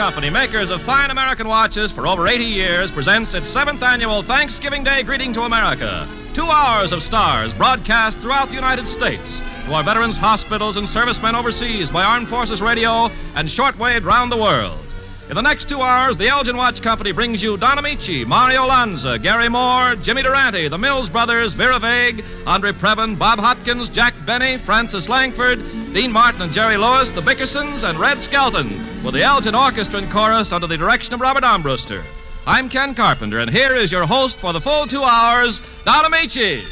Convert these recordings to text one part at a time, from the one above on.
Company, makers of fine American watches for over 80 years, presents its 7th annual Thanksgiving Day Greeting to America. 2 hours of stars broadcast throughout the United States to our veterans, hospitals, and servicemen overseas by Armed Forces Radio and shortwave round the world. In the next 2 hours, the Elgin Watch Company brings you Don Amici, Mario Lanza, Gary Moore, Jimmy Durante, the Mills Brothers, Vera Vague, Andre Previn, Bob Hotkins, Jack Benny, Francis Langford, Dean Martin and Jerry Lewis, the Bickersons, and Red Skelton, with the Elgin Orchestra and Chorus under the direction of Robert Armbruster. I'm Ken Carpenter, and here is your host for the full 2 hours, Don Amici.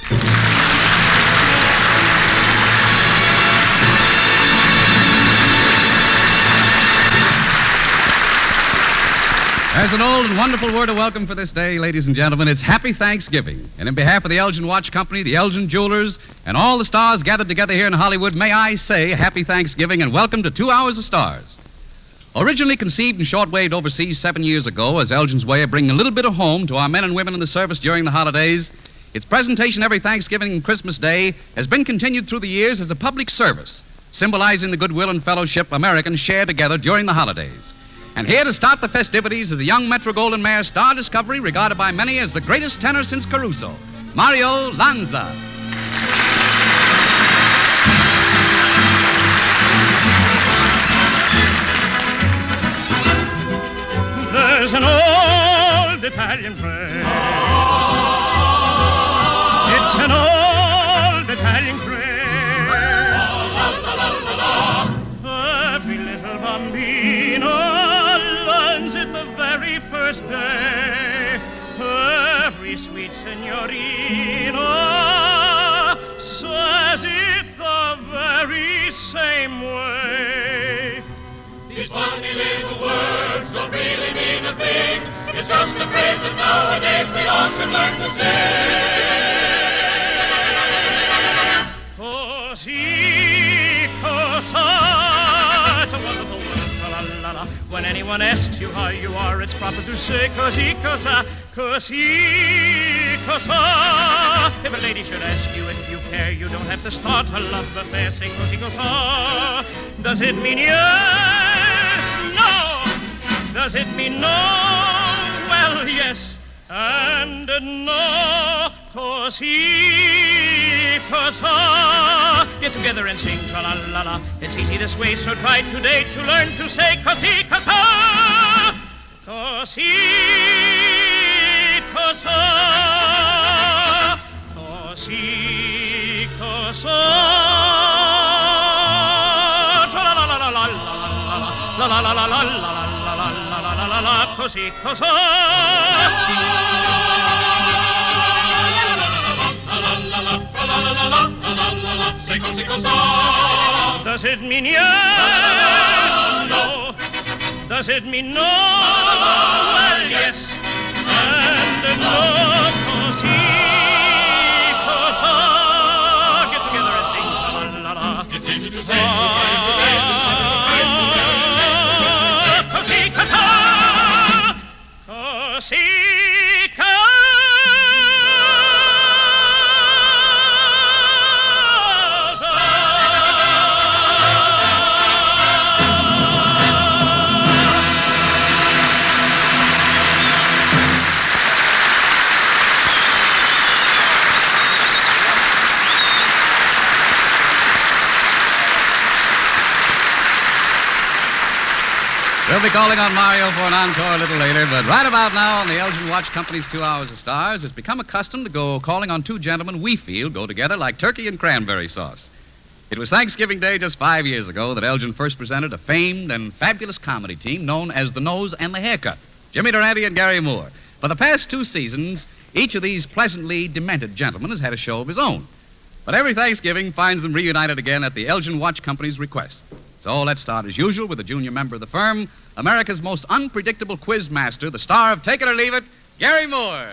There's an old and wonderful word of welcome for this day, ladies and gentlemen. It's Happy Thanksgiving. And in behalf of the Elgin Watch Company, the Elgin Jewelers, and all the stars gathered together here in Hollywood, may I say Happy Thanksgiving and welcome to 2 Hours of Stars. Originally conceived and shortwaved overseas 7 years ago as Elgin's way of bringing a little bit of home to our men and women in the service during the holidays, its presentation every Thanksgiving and Christmas Day has been continued through the years as a public service, symbolizing the goodwill and fellowship Americans share together during the holidays. And here to start the festivities is the young Metro-Goldwyn-Mayer star discovery regarded by many as the greatest tenor since Caruso, Mario Lanza. There's an old Italian phrase. It's an old Italian phrase. Every little bambino first day, every sweet signorina says it the very same way. These funny little words don't really mean a thing. It's just a phrase that nowadays we all should learn to say. Così, cosa, it's a wonderful word, tra-la-la-la. When anyone asks you how you are, it's proper to say così, cosa, così, cosa. If a lady should ask you if you care, you don't have to start a love affair. Say così, cosa. Does it mean yes? No. Does it mean no? Well, yes and no. Così, cosa. Get together and sing tra-la-la-la. It's easy this way, so try today to learn to say così, cosa. Così, cosa. Così, cosa. Tra-la-la-la-la-la-la-la-la-la-la-la-la-la-la-la-la-la. Così, cosa. Say così, cosa. Does it mean yes? No. Does it mean no? Well, yes and no. Così, cosa. Get together and sing la-la-la-la. It's easy to say. Così, cosa. Così, cosa. We'll be calling on Mario for an encore a little later, but right about now on the Elgin Watch Company's 2 Hours of Stars, it's become a custom to go calling on two gentlemen we feel go together like turkey and cranberry sauce. It was Thanksgiving Day just 5 years ago that Elgin first presented a famed and fabulous comedy team known as The Nose and the Haircut, Jimmy Durante and Gary Moore. For the past 2 seasons, each of these pleasantly demented gentlemen has had a show of his own. But every Thanksgiving finds them reunited again at the Elgin Watch Company's request. So let's start as usual with a junior member of the firm, America's most unpredictable quiz master, the star of Take It or Leave It, Gary Moore.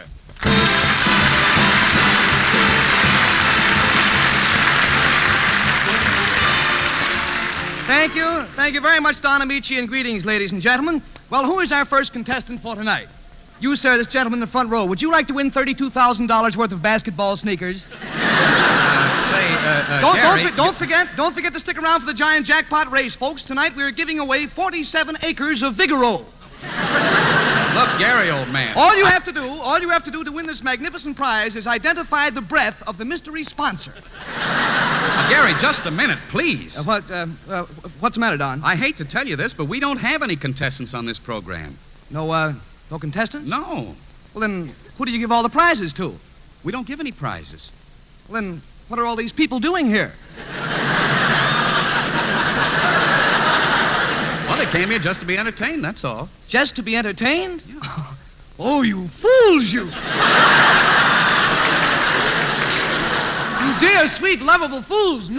Thank you. Thank you very much, Don Amici, and greetings, ladies and gentlemen. Well, who is our first contestant for tonight? You, sir, this gentleman in the front row. Would you like to win $32,000 worth of basketball sneakers? Gary... Don't forget to stick around for the giant jackpot race, folks. Tonight we're giving away 47 acres of Vigoro. Look, Gary, old man. All you have to do to win this magnificent prize is identify the breath of the mystery sponsor. Gary, just a minute, please. What's the matter, Don? I hate to tell you this, but we don't have any contestants on this program. No contestants? No. Well, then, who do you give all the prizes to? We don't give any prizes. Well, then, what are all these people doing here? Well, they came here just to be entertained, that's all. Just to be entertained? Yeah. Oh, you fools, you. You dear, sweet, lovable fools.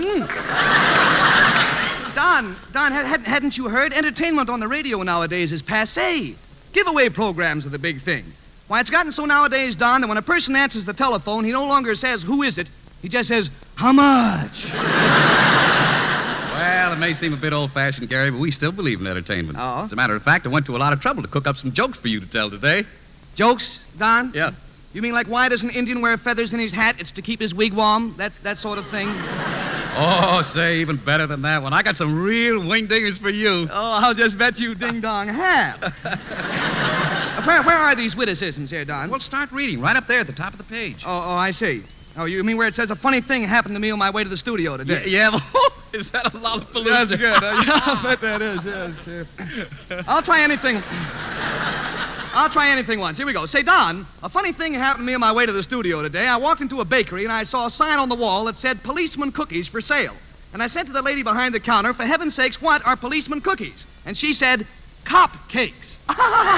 Don, hadn't you heard? Entertainment on the radio nowadays is passé. Giveaway programs are the big thing. Why, it's gotten so nowadays, Don, that when a person answers the telephone, he no longer says, "Who is it?" He just says, "How much?" Well, it may seem a bit old-fashioned, Gary, but we still believe in entertainment. Oh? As a matter of fact, I went to a lot of trouble to cook up some jokes for you to tell today. Jokes, Don? Yeah. You mean like, why does an Indian wear feathers in his hat? It's to keep his wigwam? That sort of thing? Oh, say, even better than that one. I got some real wing-dingers for you. Oh, I'll just bet you ding-dong have. Where are these witticisms here, Don? Well, start reading right up there at the top of the page. Oh, I see. Oh, you mean where it says a funny thing happened to me on my way to the studio today? Yeah. Is that a lollapalooza? That's good. I bet that is, yes. I'll try anything once. Here we go. Say, Don, a funny thing happened to me on my way to the studio today. I walked into a bakery and I saw a sign on the wall that said policeman cookies for sale. And I said to the lady behind the counter, for heaven's sakes, what are policeman cookies? And she said, cop cakes. Well,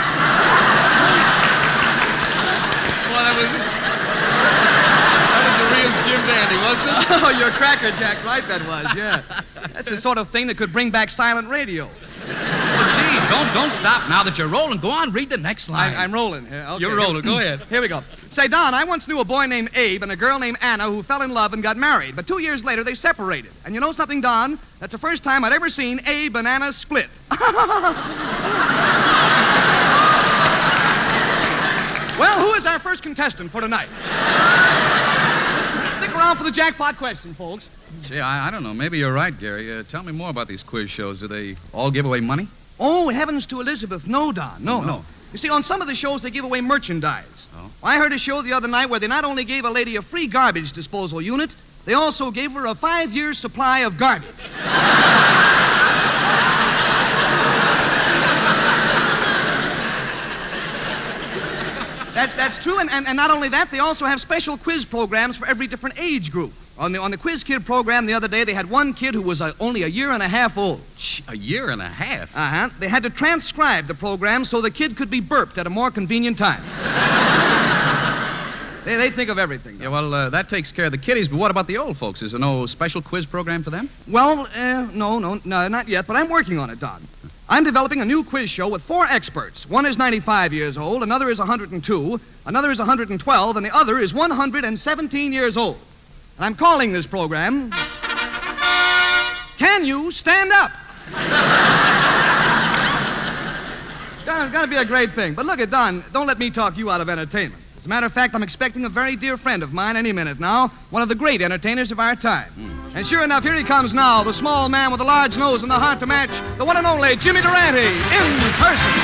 that was a real Jim Dandy, wasn't it? Oh, you're Cracker Jack, right that was, yeah. That's the sort of thing that could bring back silent radio. Well, gee, don't stop now that you're rolling. Go on, read the next line. I'm rolling here. Okay. You're rolling. Go ahead. Here we go. Say, Don, I once knew a boy named Abe and a girl named Anna who fell in love and got married. But 2 years later, they separated. And you know something, Don? That's the first time I'd ever seen Abe and Anna split. Well, who is our first contestant for tonight? Stick around for the jackpot question, folks. Gee, I don't know. Maybe you're right, Gary. Tell me more about these quiz shows. Do they all give away money? Oh, heavens to Elizabeth. No, Don. No. You see, on some of the shows, they give away merchandise. Oh? I heard a show the other night where they not only gave a lady a free garbage disposal unit, they also gave her a 5-year supply of garbage. That's true, and not only that, they also have special quiz programs for every different age group. On the Quiz Kid program the other day, they had one kid who was only a year and a half old. A year and a half? Uh-huh. They had to transcribe the program so the kid could be burped at a more convenient time. They think of everything. Yeah, well, that takes care of the kiddies, but what about the old folks? Is there no special quiz program for them? Well, no, not yet, but I'm working on it, Don. I'm developing a new quiz show with 4 experts. One is 95 years old, another is 102, another is 112, and the other is 117 years old. And I'm calling this program, Can You Stand Up? It's gonna be a great thing. But look at Don, don't let me talk you out of entertainment. As a matter of fact, I'm expecting a very dear friend of mine any minute now, one of the great entertainers of our time. And sure enough, here he comes now, the small man with the large nose and the heart to match, the one and only Jimmy Durante, in person.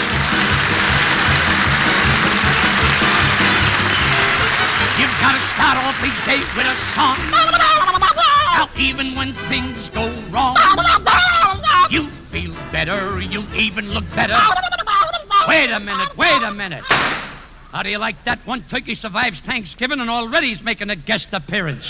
You've got to start off each day with a song. Now, even when things go wrong, you feel better, you even look better. Wait a minute. How do you like that? One turkey survives Thanksgiving and already he's making a guest appearance.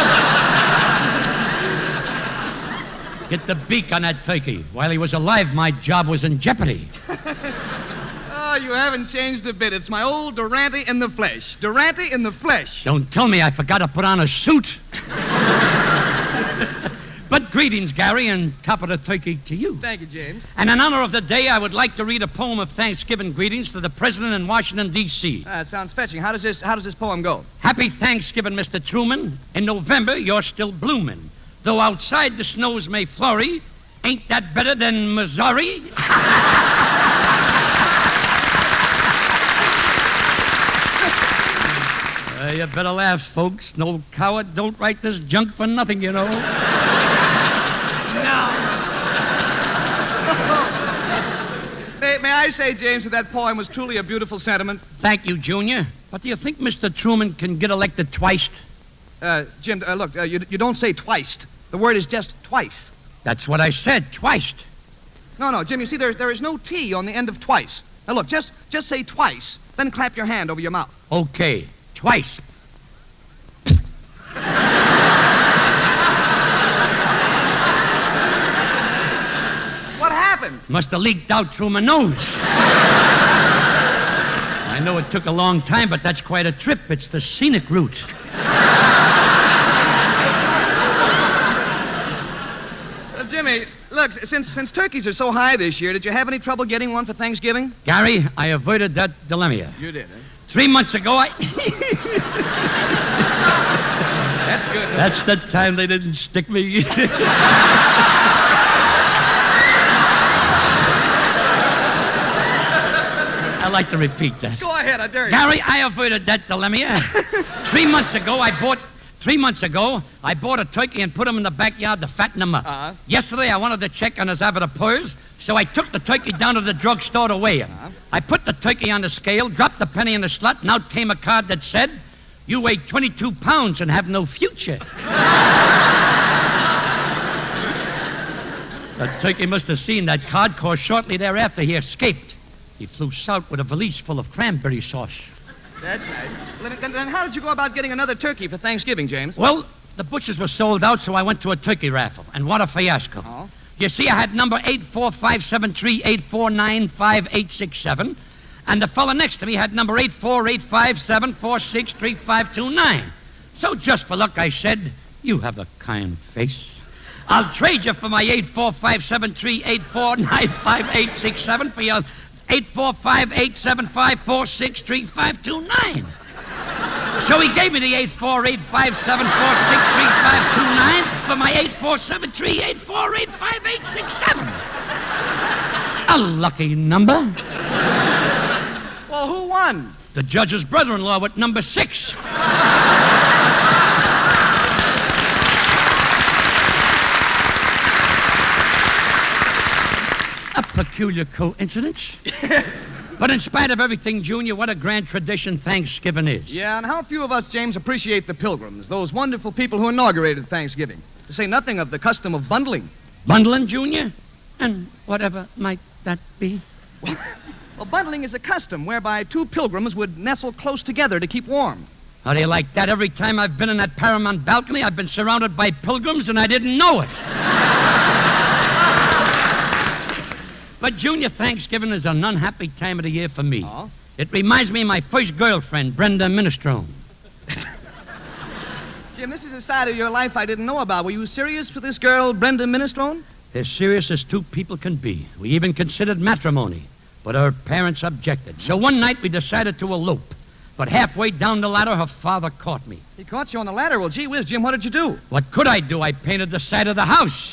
Get the beak on that turkey. While he was alive, my job was in jeopardy. Oh, you haven't changed a bit. It's my old Durante in the flesh. Durante in the flesh. Don't tell me I forgot to put on a suit. But greetings, Gary, and top of the turkey to you. Thank you, James. And in honor of the day, I would like to read a poem of Thanksgiving greetings to the President in Washington, D.C. That sounds fetching. How does this poem go? Happy Thanksgiving, Mr. Truman. In November, you're still blooming. Though outside the snows may flurry, ain't that better than Missouri? You better laugh, folks. No coward don't write this junk for nothing, you know. May I say, James, that poem was truly a beautiful sentiment? Thank you, Junior. But do you think Mr. Truman can get elected twice? Jim, look, you don't say twice. The word is just twice. That's what I said, twice. No, Jim, you see, there is no T on the end of twice. Now, look, just say twice, then clap your hand over your mouth. Okay, twice. What happened? Must have leaked out through my nose. I know it took a long time, but that's quite a trip. It's the scenic route. Jimmy, look, since turkeys are so high this year, did you have any trouble getting one for Thanksgiving? Gary, I avoided that dilemma. You did, eh? 3 months ago, That's good. That's the time they didn't stick me. I like to repeat that. Go ahead, I dare you. Gary, I avoided that dilemma. 3 months ago, I bought a turkey and put him in the backyard to fatten him up. Uh-huh. Yesterday, I wanted to check on his appetite, so I took the turkey down to the drugstore to weigh him. Uh-huh. I put the turkey on the scale, dropped the penny in the slot, and out came a card that said, "You weigh 22 pounds and have no future." The turkey must have seen that card, cause shortly thereafter he escaped. He flew south with a valise full of cranberry sauce. That's right. Then how did you go about getting another turkey for Thanksgiving, James? Well, the butchers were sold out, so I went to a turkey raffle. And what a fiasco. Oh? You see, I had number 8457384958667, and the fella next to me had number 84857463529. So just for luck, I said, "You have a kind face. I'll trade you for my 8457384958667 for your 845-875-463529. So he gave me the 848-574-63529 for my 847-384-85867. A lucky number. Well, who won? The judge's brother-in-law with number 6. A peculiar coincidence. But in spite of everything, Junior, what a grand tradition Thanksgiving is. Yeah, and how few of us, James, appreciate the Pilgrims, those wonderful people who inaugurated Thanksgiving, to say nothing of the custom of bundling. Bundling, Junior? And whatever might that be? Well, bundling is a custom whereby two pilgrims would nestle close together to keep warm. How do you like that? Every time I've been in that Paramount balcony, I've been surrounded by pilgrims, and I didn't know it. But, Junior, Thanksgiving is an unhappy time of the year for me. Oh? It reminds me of my first girlfriend, Brenda Minestrone. Jim, this is a side of your life I didn't know about. Were you serious with this girl, Brenda Minestrone? As serious as two people can be. We even considered matrimony, but her parents objected. So one night we decided to elope. But halfway down the ladder, her father caught me. He caught you on the ladder. Well, gee whiz, Jim, what did you do? What could I do? I painted the side of the house.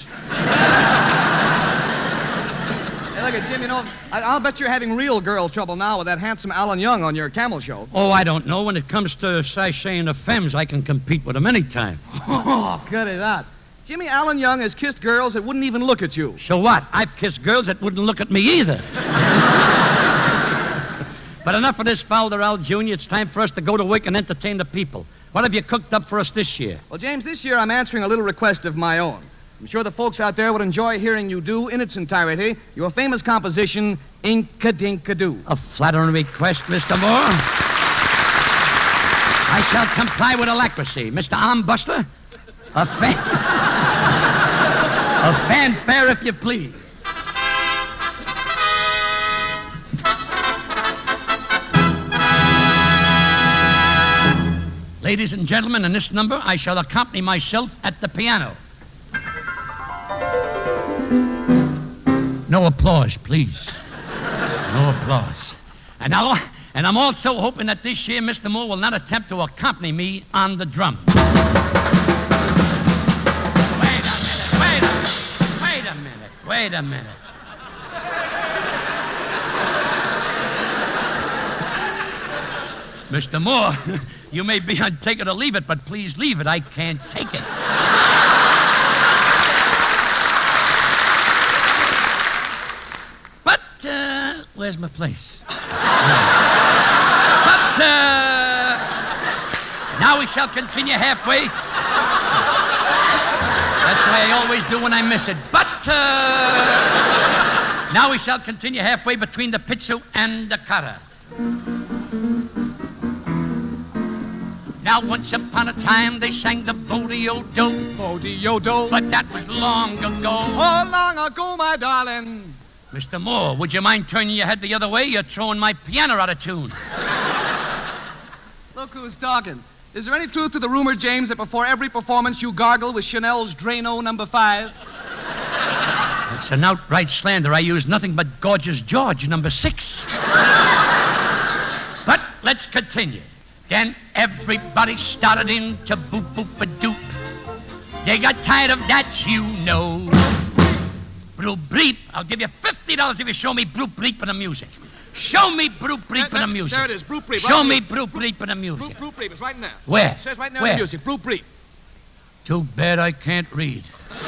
Hey, look at Jim, you know, I'll bet you're having real girl trouble now with that handsome Alan Young on your camel show. Oh, I don't know. When it comes to sashaying the femmes, I can compete with them anytime. Oh, cut it out. Jimmy, Alan Young has kissed girls that wouldn't even look at you. So what? I've kissed girls that wouldn't look at me either. But enough of this, Falderell Jr. It's time for us to go to work and entertain the people. What have you cooked up for us this year? Well, James, this year I'm answering a little request of my own. I'm sure the folks out there would enjoy hearing you do, in its entirety, your famous composition, Ink-a-Dink-a-Doo. A flattering request, Mr. Moore. I shall comply with alacrity. Mr. Armbuster, a fanfare, if you please. Ladies and gentlemen, in this number, I shall accompany myself at the piano. No applause, please. No applause. And I'm also hoping that this year Mr. Moore will not attempt to accompany me on the drum. Wait a minute. Mr. Moore, You may be on take it or leave it, but please leave it. I can't take it. But, where's my place? But, now we shall continue halfway. That's the way I always do when I miss it. But, now we shall continue halfway between the pizzu and the kara. Now, once upon a time, they sang the Bodie-O-Do. Bodie-O-Do. But that was long ago. Oh, long ago, my darling. Mr. Moore, would you mind turning your head the other way? You're throwing my piano out of tune. Look who's talking. Is there any truth to the rumor, James, that before every performance you gargle with Chanel's Drano No. 5? It's an outright slander. I use nothing but Gorgeous George No. 6. But let's continue. Then everybody started in to boop-boop-a-doop. They got tired of that, you know. Broop-bleep. I'll give you $50 if you show me broop-bleep in the music. Show me broop-bleep in the music. There it is, broop-bleep. Show me broop-bleep in the music. Broop-bleep, it's right in there. Where? It says right there Where? in the music, broop-bleep. Too bad I can't read.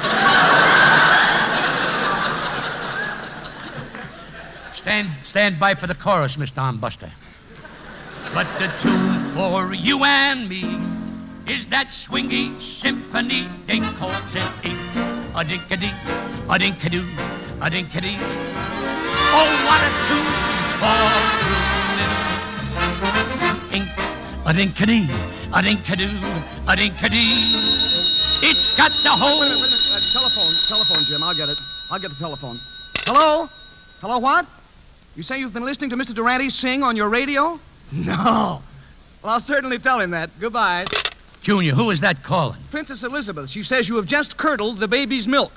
Stand by for the chorus, Mr. Armbuster. But the tune for you and me is that swingy symphony they call it a dink-a-dee, a dink-a-doo, a dink-a-dee. Oh, what a tune for crooning. A dink-a-dee, a dink-a-doo, a dink-a-dee. It's got the whole... Wait a minute. Telephone, Jim. I'll get it. I'll get the telephone. Hello? Hello, what? You say you've been listening to Mr. Durante sing on your radio? No. Well, I'll certainly tell him that. Goodbye. Junior, who is that calling? Princess Elizabeth. She says you have just curdled the baby's milk.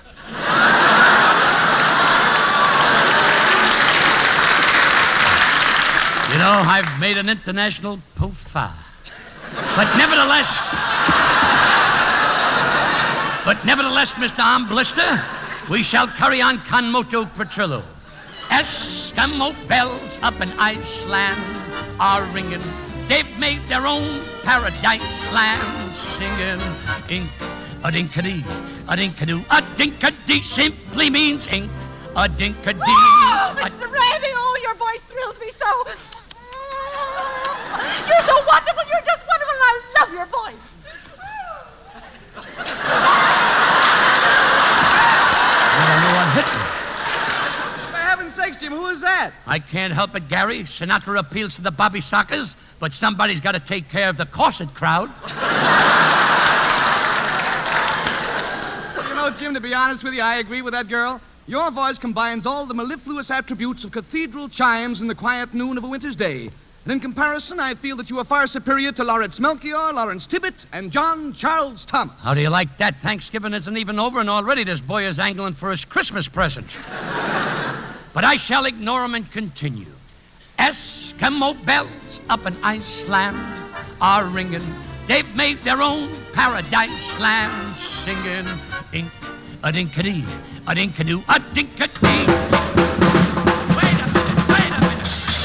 You know, I've made an international poofa. But nevertheless, Mr. Armblister, we shall carry on con moto patrullo. Eskimo bells up in Iceland are ringing. They've made their own paradise land singing. Ink, a dink-a-dee, a dink-a-doo, a dink-a-dee simply means ink. A dink-a-dee. Oh, Mr. Randy, oh, your voice thrills me so. You're so wonderful. You're just wonderful, and I love your voice. I don't know what hit me. For heaven's sakes, Jim, who is that? I can't help it, Gary. Sinatra appeals to the Bobby Sockers, but somebody's got to take care of the corset crowd. You know, Jim, to be honest with you, I agree with that girl. Your voice combines all the mellifluous attributes of cathedral chimes in the quiet noon of a winter's day. And in comparison, I feel that you are far superior to Lawrence Melchior, Lawrence Tibbet, and John Charles Thomas. How do you like that? Thanksgiving isn't even over, and already this boy is angling for his Christmas present. But I shall ignore him and continue. Eskimo bells up in Iceland are ringing. They've made their own paradise land singing. Ink, a dink-a-dee, a dink-a-doo, a dink-a-dee. Wait a minute.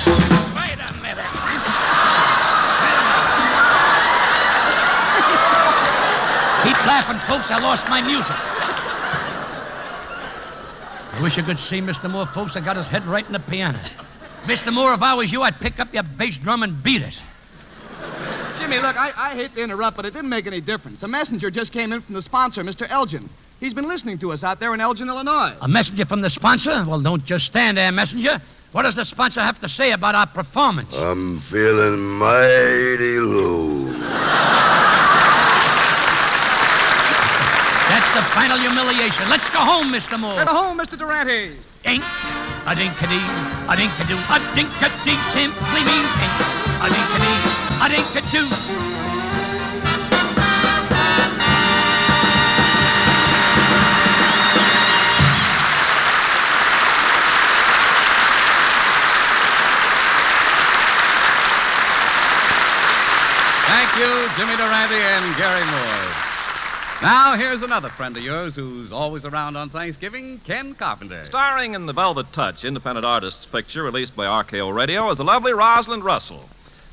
Keep laughing, folks. I lost my music. I wish you could see Mr. Moore, folks. I got his head right in the piano. Mr. Moore, if I was you, I'd pick up your bass drum and beat it. Jimmy, look, I hate to interrupt, but it didn't make any difference. A messenger just came in from the sponsor, Mr. Elgin. He's been listening to us out there in Elgin, Illinois. A messenger from the sponsor? Well, don't just stand there, messenger. What does the sponsor have to say about our performance? I'm feeling mighty low. That's the final humiliation. Let's go home, Mr. Moore. Go home, Mr. Durante. Ink, a dink-a-dee, a dink-a-doo, a dink-a-dee simply means ink. A dink-a-dee, a dink-a-doo. Thank you, Jimmy Durante and Gary Moore. Now, here's another friend of yours who's always around on Thanksgiving, Ken Carpenter. Starring in The Velvet Touch, independent artist's picture released by RKO Radio, is the lovely Rosalind Russell.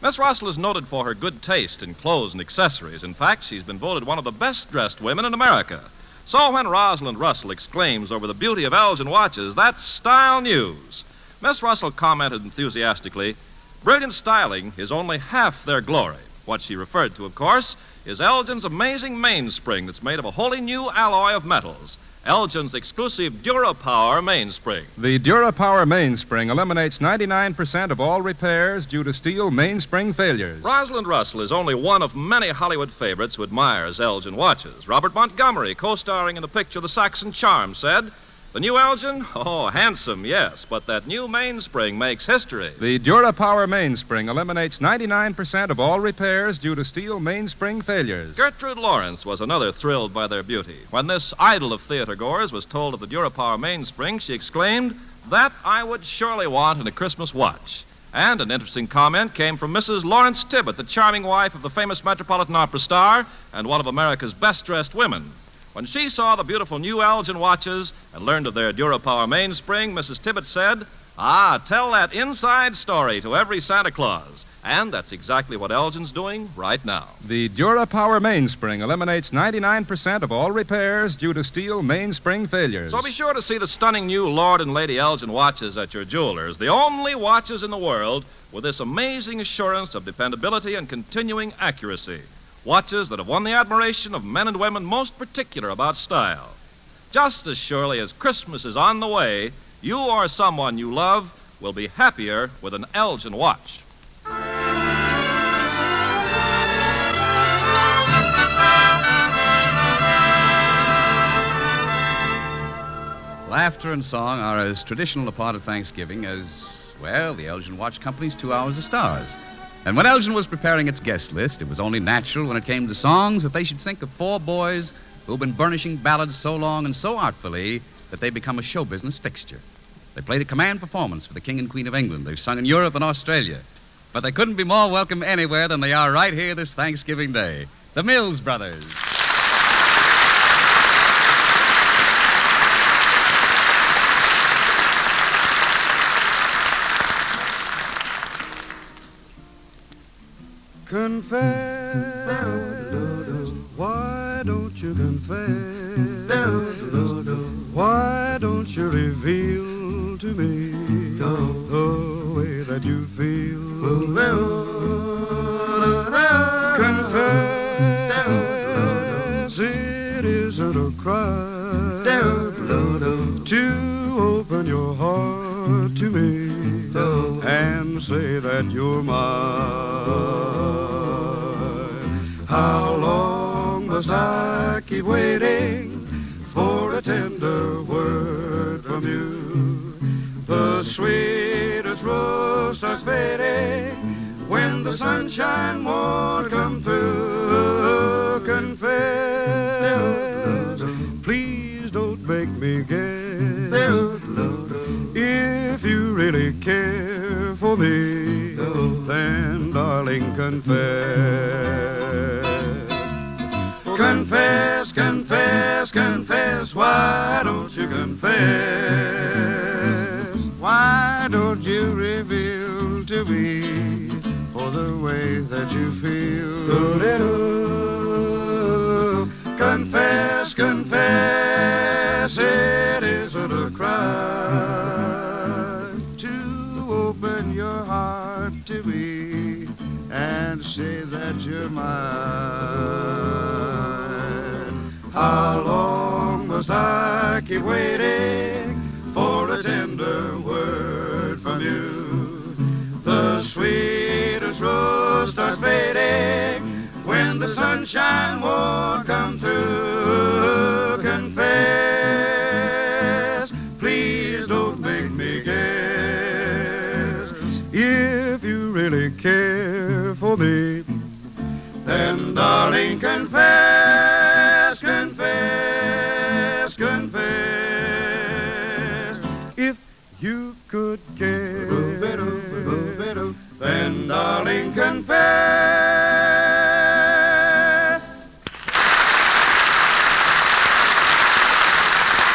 Miss Russell is noted for her good taste in clothes and accessories. In fact, she's been voted one of the best-dressed women in America. So when Rosalind Russell exclaims over the beauty of Elgin watches, that's style news. Miss Russell commented enthusiastically, "Brilliant styling is only half their glory." What she referred to, of course, is Elgin's amazing mainspring that's made of a wholly new alloy of metals. Elgin's exclusive DuraPower mainspring. The DuraPower mainspring eliminates 99% of all repairs due to steel mainspring failures. Rosalind Russell is only one of many Hollywood favorites who admires Elgin watches. Robert Montgomery, co-starring in the picture The Saxon Charm, said, "The new Elgin? Oh, handsome, yes, but that new mainspring makes history." The DuraPower mainspring eliminates 99% of all repairs due to steel mainspring failures. Gertrude Lawrence was another thrilled by their beauty. When this idol of theatergoers was told of the DuraPower mainspring, she exclaimed, "That I would surely want in a Christmas watch." And an interesting comment came from Mrs. Lawrence Tibbett, the charming wife of the famous Metropolitan Opera star and one of America's best-dressed women. When she saw the beautiful new Elgin watches and learned of their DuraPower mainspring, Mrs. Tibbett said, "Tell that inside story to every Santa Claus." And that's exactly what Elgin's doing right now. The DuraPower mainspring eliminates 99% of all repairs due to steel mainspring failures. So be sure to see the stunning new Lord and Lady Elgin watches at your jewelers, the only watches in the world with this amazing assurance of dependability and continuing accuracy. Watches that have won the admiration of men and women most particular about style. Just as surely as Christmas is on the way, you or someone you love will be happier with an Elgin watch. Laughter and song are as traditional a part of Thanksgiving as, well, the Elgin Watch Company's 2 Hours of Stars. And when Elgin was preparing its guest list, it was only natural when it came to songs that they should think of 4 boys who've been burnishing ballads so long and so artfully that they become a show business fixture. They played a command performance for the King and Queen of England. They've sung in Europe and Australia. But they couldn't be more welcome anywhere than they are right here this Thanksgiving Day. The Mills Brothers. Confess, why don't you confess? Why don't you reveal to me the way that you feel? Confess, it isn't a crime to open your heart to me and say that you're mine. How long must I keep waiting for a tender word from you? The sweetest rose starts fading when the sunshine won't come through. Confess, please don't make me guess. If you really care for me, then darling, confess. Confess, confess, confess, why don't you confess? Why don't you reveal to me for the way that you feel? Confess, confess, it isn't a crime to open your heart to me and say that you're mine. How long must I keep waiting for a tender word from you? The sweetest rose starts fading when the sunshine won't come through. Confess, please don't make me guess. If you really care for me, then darling, confess, confess, confess. If you could care, then darling, confess.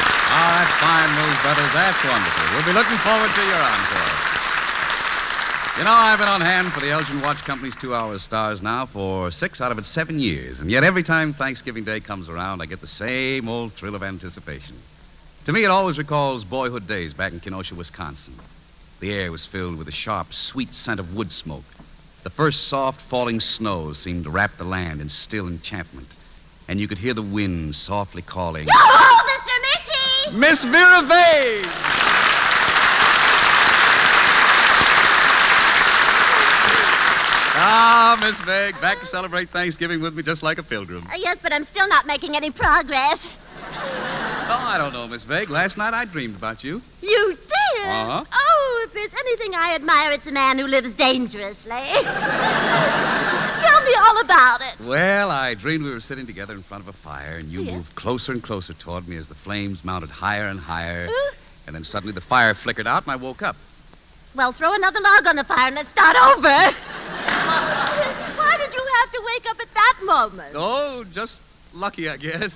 That's fine, Mills Brothers. That's wonderful. We'll be looking forward to your encore. You know, I've been on hand for the Elgin Watch Company's 2-hour stars now for 6 out of its 7 years. And yet every time Thanksgiving Day comes around, I get the same old thrill of anticipation. To me, it always recalls boyhood days back in Kenosha, Wisconsin. The air was filled with a sharp, sweet scent of wood smoke. The first soft falling snow seemed to wrap the land in still enchantment. And you could hear the wind softly calling, Yo-ho, Mr. Mitchie! Miss Vera Vane! Ah, Miss Meg, back to celebrate Thanksgiving with me just like a pilgrim. Yes, but I'm still not making any progress. Oh, I don't know, Miss Meg. Last night I dreamed about you. You did? Uh-huh. Oh, if there's anything I admire, it's a man who lives dangerously. Tell me all about it. Well, I dreamed we were sitting together in front of a fire, and you Yes. moved closer and closer toward me as the flames mounted higher and higher. And then suddenly the fire flickered out, and I woke up. Well, throw another log on the fire and let's start over. Why did you have to wake up at that moment? Oh, just lucky, I guess.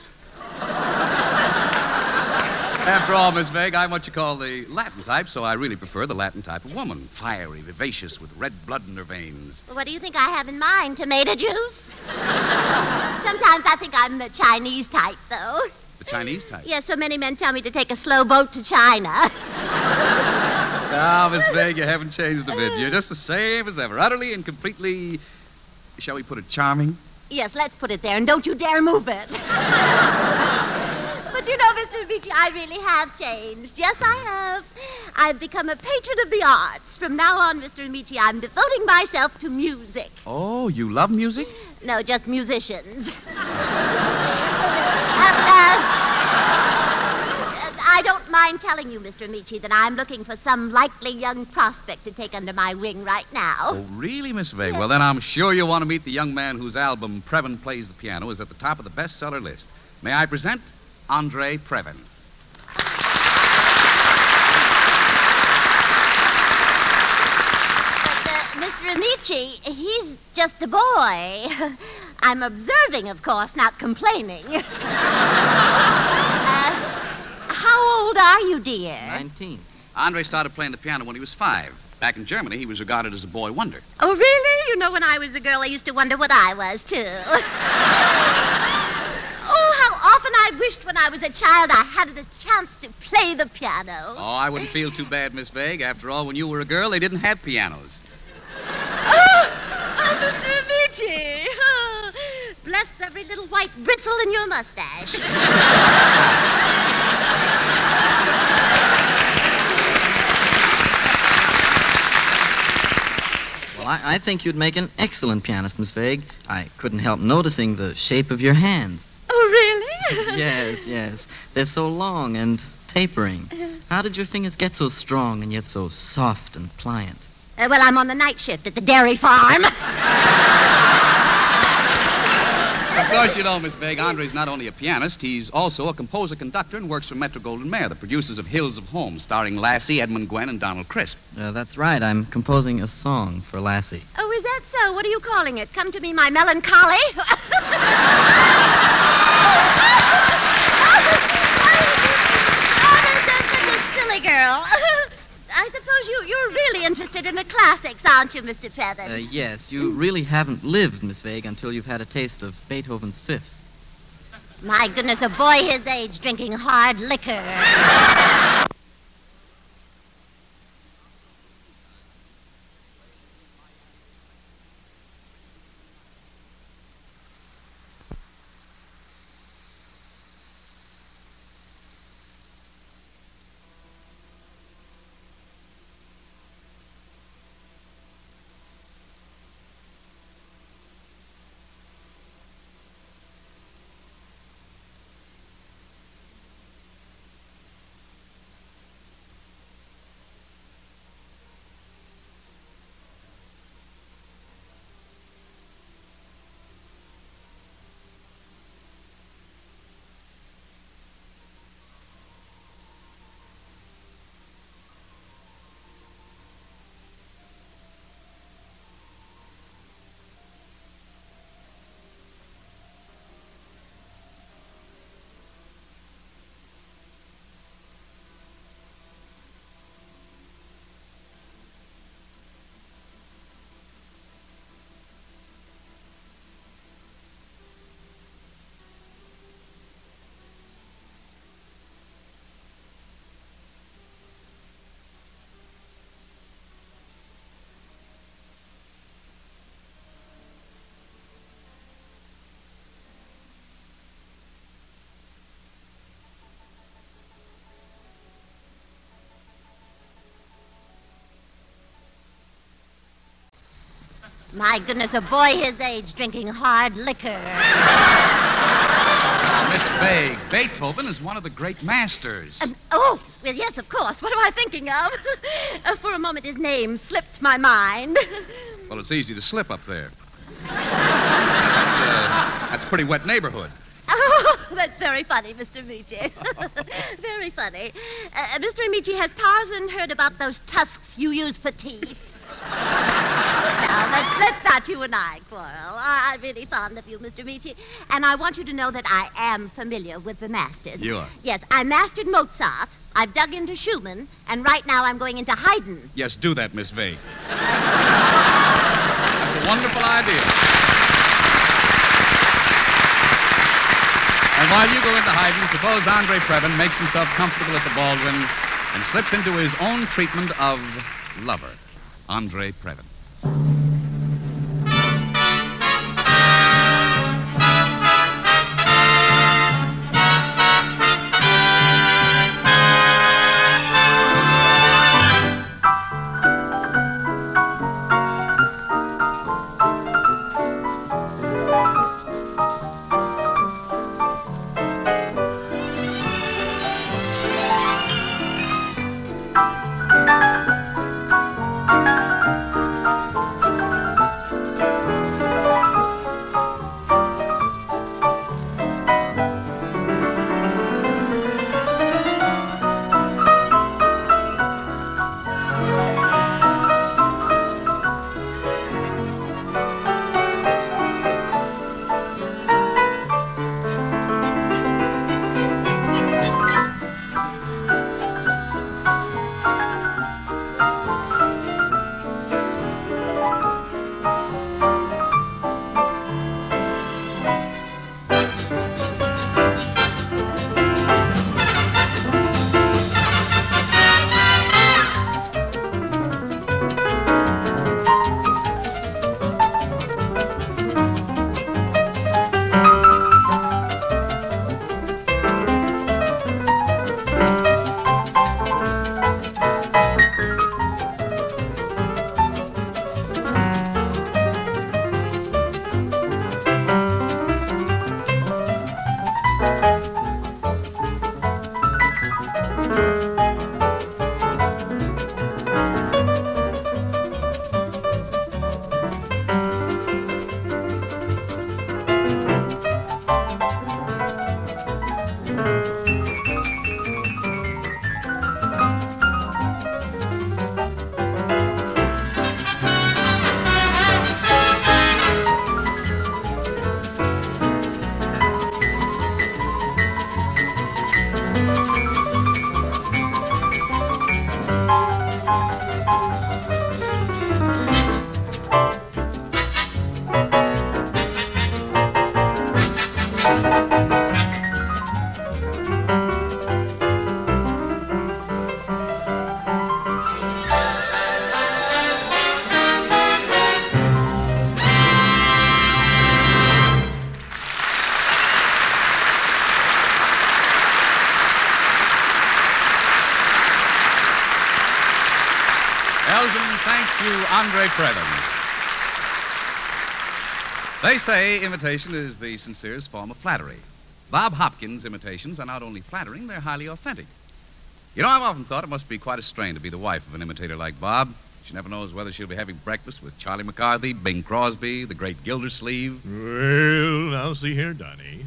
After all, Miss Meg, I'm what you call the Latin type, so I really prefer the Latin type of woman. Fiery, vivacious, with red blood in her veins. What do you think I have in mind? Tomato juice? Sometimes I think I'm the Chinese type, though. The Chinese type. Yes, so many men tell me to take a slow boat to China. Now, Miss Meg, you haven't changed a bit. You're just the same as ever. Utterly and completely, shall we put it, charming? Yes, let's put it there, and don't you dare move it. But you know, Mr. Beachy, I really have changed. Yes, I have. I've become a patron of the arts. From now on, Mr. Amici, I'm devoting myself to music. Oh, you love music? No, just musicians. I don't mind telling you, Mr. Amici, that I'm looking for some likely young prospect to take under my wing right now. Oh, really, Miss Meg? Well, then I'm sure you'll want to meet the young man whose album, Previn Plays the Piano, is at the top of the bestseller list. May I present Andre Previn? Mr. Amici, he's just a boy. I'm observing, of course, not complaining. How old are you, dear? 19. Andre started playing the piano when he was 5. Back in Germany, he was regarded as a boy wonder. Oh, really? You know, when I was a girl, I used to wonder what I was, too. Oh, how often I wished when I was a child I had the chance to play the piano. Oh, I wouldn't feel too bad, Miss Meg. After all, when you were a girl, they didn't have pianos. Oh, Mr. Amici. Oh, bless every little white bristle in your mustache. Well, I think you'd make an excellent pianist, Miss Vague. I couldn't help noticing the shape of your hands. Oh, really? Yes. They're so long and tapering. How did your fingers get so strong and yet so soft and pliant? Well, I'm on the night shift at the dairy farm. Of course, you know, Miss Vague, Andre's not only a pianist, he's also a composer-conductor and works for Metro-Goldwyn-Mayer, the producers of Hills of Home, starring Lassie, Edmund Gwenn, and Donald Crisp. That's right. I'm composing a song for Lassie. Oh, is that so? What are you calling it? Come to me, my melancholy? Such a silly girl. I suppose you're really interested in the classics, aren't you, Mr. Previn? Yes, you really haven't lived, Miss Vague, until you've had a taste of Beethoven's Fifth. My goodness, a boy his age drinking hard liquor. My goodness, a boy his age drinking hard liquor. Miss Vague, Beethoven is one of the great masters. Well, yes, of course. What am I thinking of? For a moment, his name slipped my mind. Well, it's easy to slip up there. That's a pretty wet neighborhood. Oh, that's very funny, Mr. Amici. Very funny. Mr. Amici, has Tarzan heard about those tusks you use for teeth? Now, let's not you and I quarrel. I'm really fond of you, Mr. Amici, and I want you to know that I am familiar with the masters. You are? Yes, I mastered Mozart, I've dug into Schumann, and right now I'm going into Haydn. Yes, do that, Miss Vague. That's a wonderful idea. And while you go into Haydn, suppose Andre Previn makes himself comfortable at the Baldwin and slips into his own treatment of lover. Andre Previn. Elgin thanks you, Andre Previn. They say imitation is the sincerest form of flattery. Bob Hopkins' imitations are not only flattering, they're highly authentic. You know, I've often thought it must be quite a strain to be the wife of an imitator like Bob. She never knows whether she'll be having breakfast with Charlie McCarthy, Bing Crosby, the great Gildersleeve. Well, now see here, Donnie.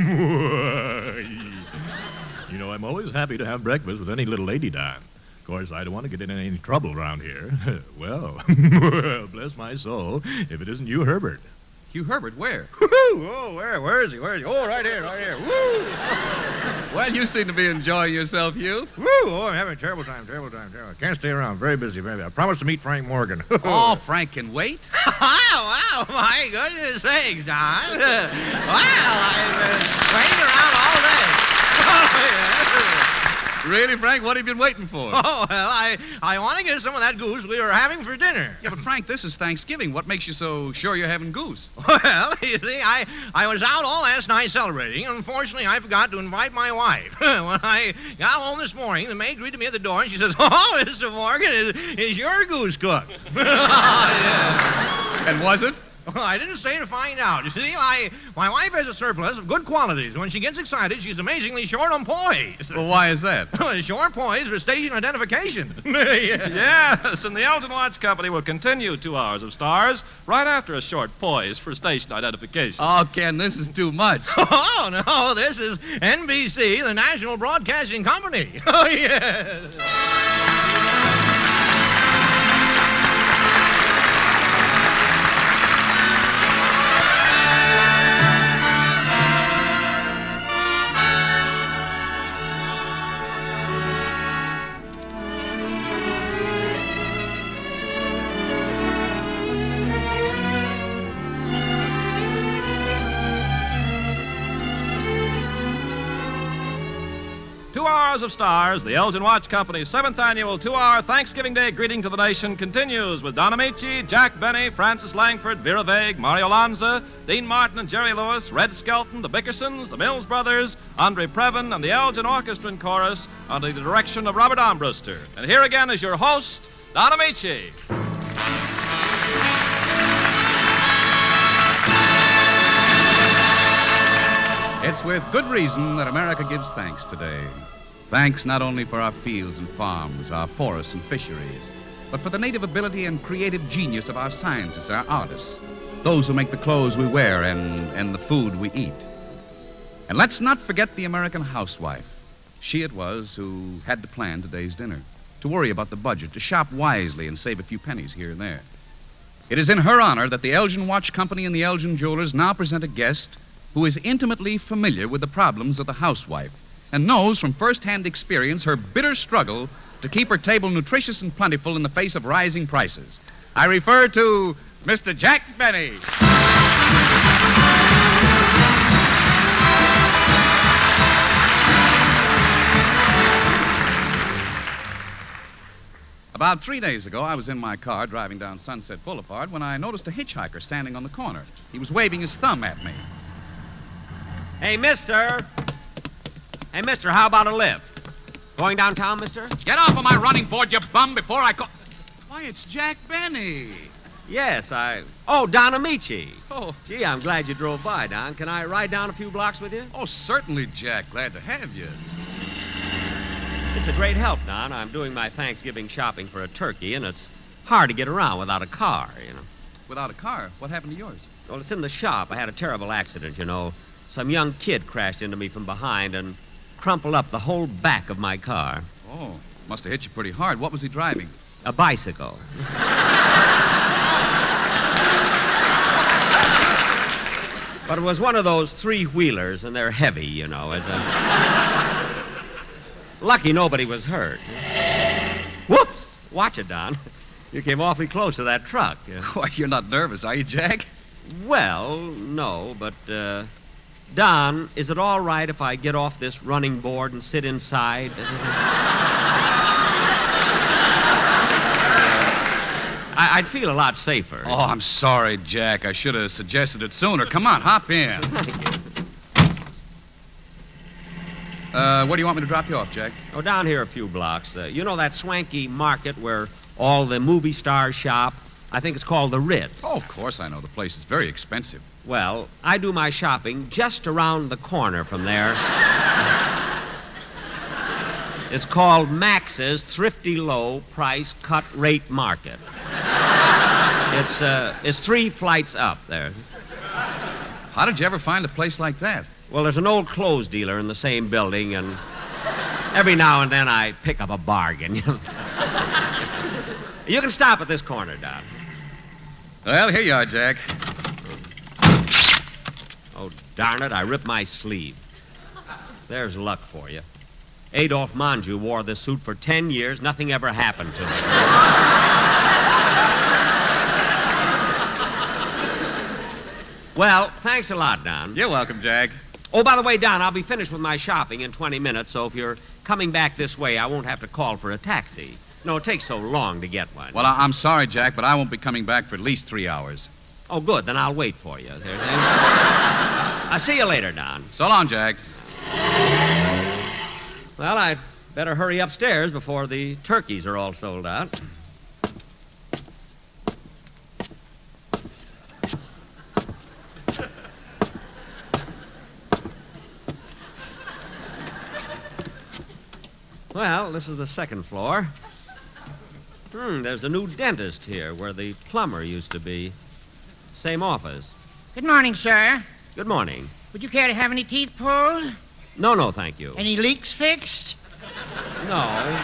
You know, I'm always happy to have breakfast with any little lady, Don. Of course, I don't want to get in any trouble around here. Well, bless my soul, if it isn't Hugh Herbert. Hugh Herbert, where? Oh, where is he? Where is he? Oh, right here. Woo! Well, you seem to be enjoying yourself, Hugh. Woo! Oh, I'm having a terrible time. Can't stay around. Very busy. I promised to meet Frank Morgan. Oh, Frank can wait? Wow, my goodness sakes, Don. Wow, I've been waiting around all day. Oh, yeah. Really, Frank? What have you been waiting for? Oh, well, I want to get some of that goose we were having for dinner. Yeah, but Frank, this is Thanksgiving. What makes you so sure you're having goose? Well, you see, I was out all last night celebrating, and unfortunately I forgot to invite my wife. When I got home this morning, the maid greeted me at the door, and she says, "Oh, Mr. Morgan, is your goose cooked?" Yeah. And was it? Well, I didn't stay to find out. You see, my wife has a surplus of good qualities. When she gets excited, she's amazingly short on poise. Well, why is that? Short poise for station identification. Yes, and the Elgin Watch Company will continue 2 hours of stars right after a short poise for station identification. Oh, Ken, this is too much. Oh, no, this is NBC, the National Broadcasting Company. Oh, yes. 2 hours of stars, the Elgin Watch Company's 7th annual 2-hour Thanksgiving Day greeting to the nation continues with Don Amici, Jack Benny, Francis Langford, Vera Vague, Mario Lanza, Dean Martin and Jerry Lewis, Red Skelton, the Bickersons, the Mills Brothers, Andre Previn, and the Elgin Orchestra and Chorus under the direction of Robert Armbruster. And here again is your host, Don Amici. It's with good reason that America gives thanks today. Thanks not only for our fields and farms, our forests and fisheries, but for the native ability and creative genius of our scientists, our artists, those who make the clothes we wear and the food we eat. And let's not forget the American housewife. She it was who had to plan today's dinner, to worry about the budget, to shop wisely and save a few pennies here and there. It is in her honor that the Elgin Watch Company and the Elgin Jewelers now present a guest who is intimately familiar with the problems of the housewife and knows from first-hand experience her bitter struggle to keep her table nutritious and plentiful in the face of rising prices. I refer to Mr. Jack Benny. About 3 days ago, I was in my car driving down Sunset Boulevard when I noticed a hitchhiker standing on the corner. He was waving his thumb at me. Hey, mister. Hey, mister, how about a lift? Going downtown, mister? Get off of my running board, you bum, before I call... Why, it's Jack Benny. Yes, Oh, Don Amici. Oh. Gee, I'm glad you drove by, Don. Can I ride down a few blocks with you? Oh, certainly, Jack. Glad to have you. It's a great help, Don. I'm doing my Thanksgiving shopping for a turkey, and it's hard to get around without a car, you know. Without a car? What happened to yours? Well, it's in the shop. I had a terrible accident, you know. Some young kid crashed into me from behind and crumpled up the whole back of my car. Oh, must have hit you pretty hard. What was he driving? A bicycle. But it was one of those three-wheelers, and they're heavy, you know. Lucky nobody was hurt. Whoops! Watch it, Don. You came awfully close to that truck. Why, you're not nervous, are you, Jack? Well, no, but, Don, is it all right if I get off this running board and sit inside? I'd feel a lot safer. Oh, I'm sorry, Jack. I should have suggested it sooner. Come on, hop in. Thank you. Where do you want me to drop you off, Jack? Oh, down here a few blocks. You know that swanky market where all the movie stars shop? I think it's called the Ritz. Oh, of course I know. The place is very expensive. Well, I do my shopping just around the corner from there. It's called Max's Thrifty Low Price Cut Rate Market. It's 3 flights up there. How did you ever find a place like that? Well, there's an old clothes dealer in the same building, and every now and then I pick up a bargain. You can stop at this corner, Don. Well, here you are, Jack. Oh, darn it, I ripped my sleeve. There's luck for you. Adolphe Manjou wore this suit for 10 years. Nothing ever happened to me. Well, thanks a lot, Don. You're welcome, Jack. Oh, by the way, Don, I'll be finished with my shopping in 20 minutes, so if you're coming back this way, I won't have to call for a taxi. No, it takes so long to get one. Well, I'm sorry, Jack, but I won't be coming back for at least 3 hours. Oh, good. Then I'll wait for you. I'll see you later, Don. So long, Jack. Well, I'd better hurry upstairs before the turkeys are all sold out. Well, this is the second floor. There's a new dentist here where the plumber used to be. Same office. Good morning, sir. Good morning. Would you care to have any teeth pulled? No, thank you. Any leaks fixed? No.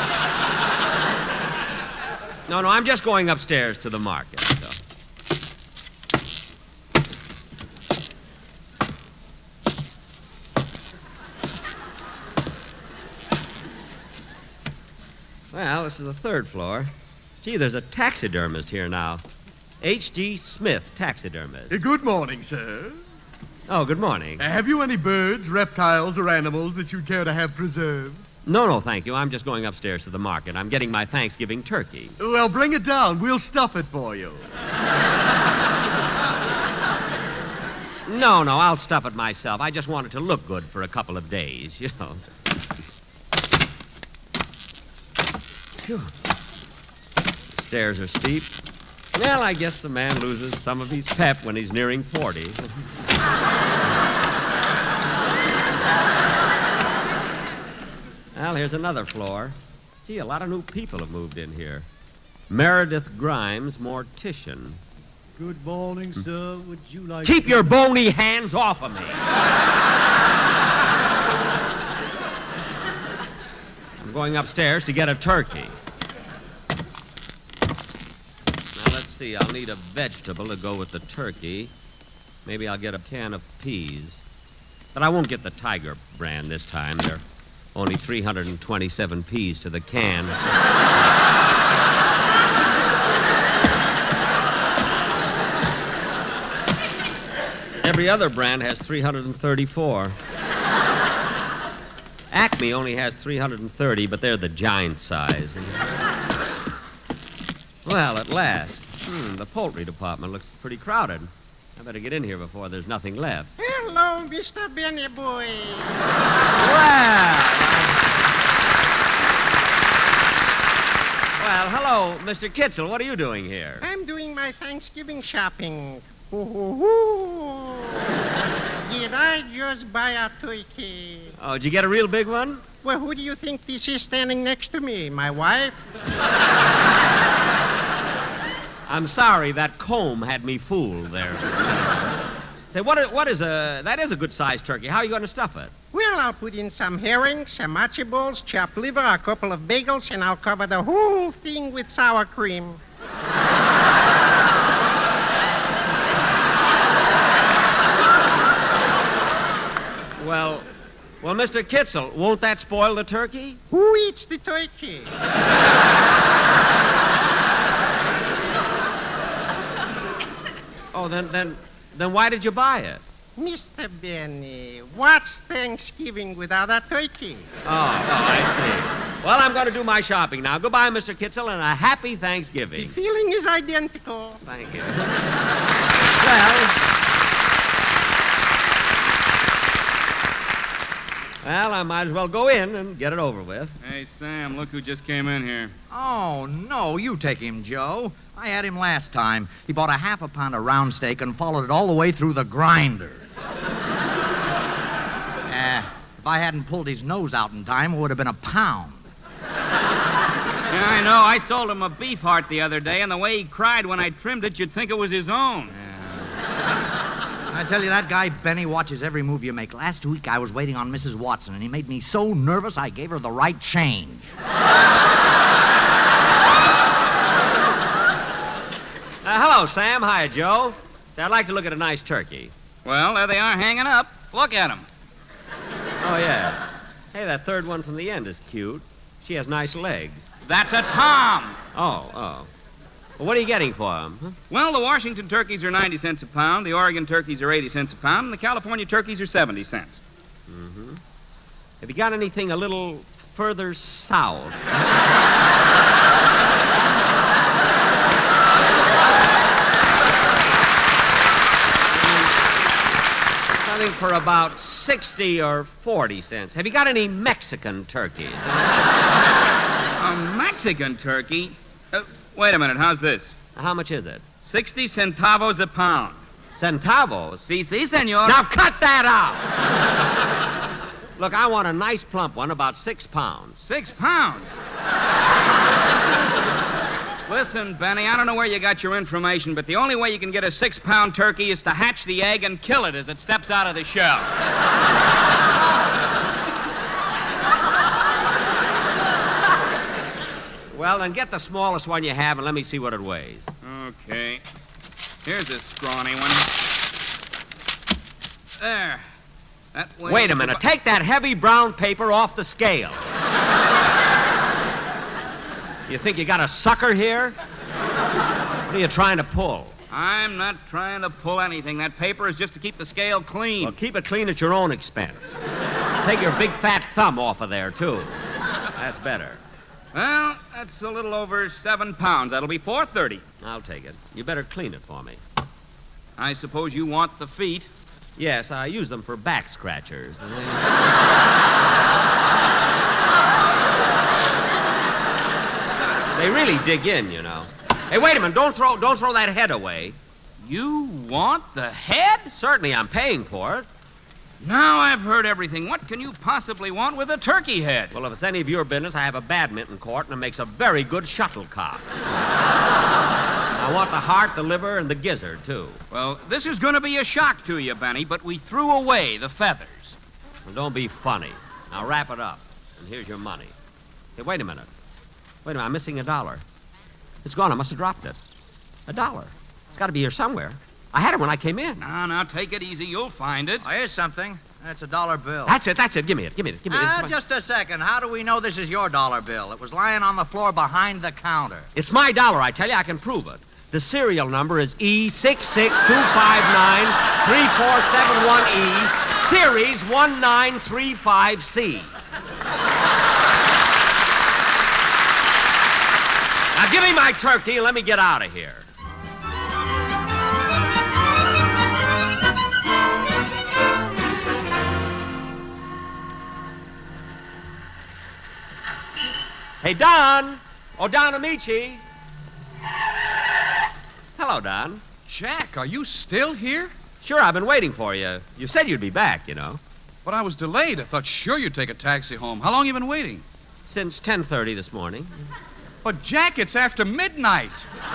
No, I'm just going upstairs to the market. So. Well, this is the third floor. Gee, there's a taxidermist here now. H.G. Smith, taxidermist. Good morning, sir. Oh, good morning. Have you any birds, reptiles, or animals that you'd care to have preserved? No, thank you. I'm just going upstairs to the market. I'm getting my Thanksgiving turkey. Well, bring it down. We'll stuff it for you. No, I'll stuff it myself. I just want it to look good for a couple of days, you know. Phew. Stairs are steep. Well, I guess the man loses some of his pep when he's nearing 40. Well, here's another floor. Gee, a lot of new people have moved in here. Meredith Grimes, mortician. Good morning, sir. Would you like... Keep your bony hands off of me. I'm going upstairs to get a turkey. Now, let's see. I'll need a vegetable to go with the turkey. Maybe I'll get a can of peas. But I won't get the Tiger brand this time. They're only 327 peas to the can. Every other brand has 334. Acme only has 330, but they're the giant size. Well, at last. The poultry department looks pretty crowded. I better get in here before there's nothing left. Hello, Mr. Benny Boy. Well, hello, Mr. Kitzel. What are you doing here? I'm doing my Thanksgiving shopping. Ooh. Did I just buy a turkey? Oh, did you get a real big one? Well, who do you think this is standing next to me? My wife? I'm sorry, that comb had me fooled there. Say, what is a... That is a good-sized turkey. How are you going to stuff it? Well, I'll put in some herrings, some matzo balls, chopped liver, a couple of bagels, and I'll cover the whole thing with sour cream. Well, Mr. Kitzel, won't that spoil the turkey? Who eats the turkey? Oh, then why did you buy it? Mr. Benny, what's Thanksgiving without a turkey? Oh, I see. Well, I'm going to do my shopping now. Goodbye, Mr. Kitzel, and a happy Thanksgiving. The feeling is identical. Thank you. Well, I might as well go in and get it over with. Hey, Sam, look who just came in here. Oh, no, you take him, Joe. I had him last time. He bought a half a pound of round steak and followed it all the way through the grinder. If I hadn't pulled his nose out in time, it would have been a pound. Yeah, I know. I sold him a beef heart the other day, and the way he cried when I trimmed it, you'd think it was his own. I tell you, that guy Benny watches every move you make. Last week, I was waiting on Mrs. Watson, and he made me so nervous I gave her the right change. Hello, Sam. Hi, Joe. Say, I'd like to look at a nice turkey. Well, there they are hanging up. Look at them. Oh, yes. Hey, that third one from the end is cute. She has nice legs. That's a tom. Oh. Well, what are you getting for them? Huh? Well, the Washington turkeys are 90 cents a pound, the Oregon turkeys are 80 cents a pound, and the California turkeys are 70 cents. Mm-hmm. Have you got anything a little further south? Something for about 60 or 40 cents. Have you got any Mexican turkeys? A Mexican turkey? Wait a minute, how's this? How much is it? 60 centavos a pound. Centavos? Si, senor. Now cut that out! Look, I want a nice plump one, about 6 pounds. 6 pounds? Listen, Benny, I don't know where you got your information, but the only way you can get a 6-pound turkey is to hatch the egg and kill it as it steps out of the shell. Well, then get the smallest one you have and let me see what it weighs. Okay. Here's a scrawny one. There. That weighs Wait a minute. Take that heavy brown paper off the scale. You think you got a sucker here? What are you trying to pull? I'm not trying to pull anything. That paper is just to keep the scale clean. Well, keep it clean at your own expense. Take your big fat thumb off of there, too. That's better. Well, that's a little over 7 pounds. That'll be $4.30. I'll take it. You better clean it for me. I suppose you want the feet? Yes, I use them for back scratchers. They really dig in, you know. Hey, wait a minute. Don't throw that head away. You want the head? Certainly, I'm paying for it. Now I've heard everything. What can you possibly want with a turkey head? Well, if it's any of your business, I have a badminton court, and it makes a very good shuttlecock. I want the heart, the liver, and the gizzard, too. Well, this is going to be a shock to you, Benny, but we threw away the feathers. Well, don't be funny. Now wrap it up, and here's your money. Hey, wait a minute. I'm missing $1. It's gone. I must have dropped it. $1. It's got to be here somewhere. I had it when I came in. Now, take it easy. You'll find it. Oh, here's something. That's a $1 bill. That's it. Give me it. Just a second. How do we know this is your $1 bill? It was lying on the floor behind the counter. It's my $1, I tell you. I can prove it. The serial number is E66259-3471E, Series 1935C. Now, give me my turkey and let me get out of here. Hey, Don. Oh, Don Amici. Hello, Don. Jack, are you still here? Sure, I've been waiting for you. You said you'd be back, you know. But I was delayed. I thought sure you'd take a taxi home. How long you been waiting? Since 10:30 this morning. But, Jack, it's after midnight.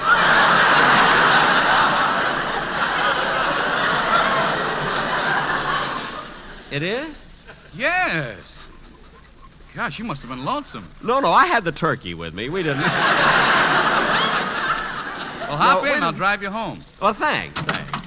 It is? Yes. Gosh, you must have been lonesome. No, I had the turkey with me. We didn't... Well, hop in. I'll drive you home. Well, thanks.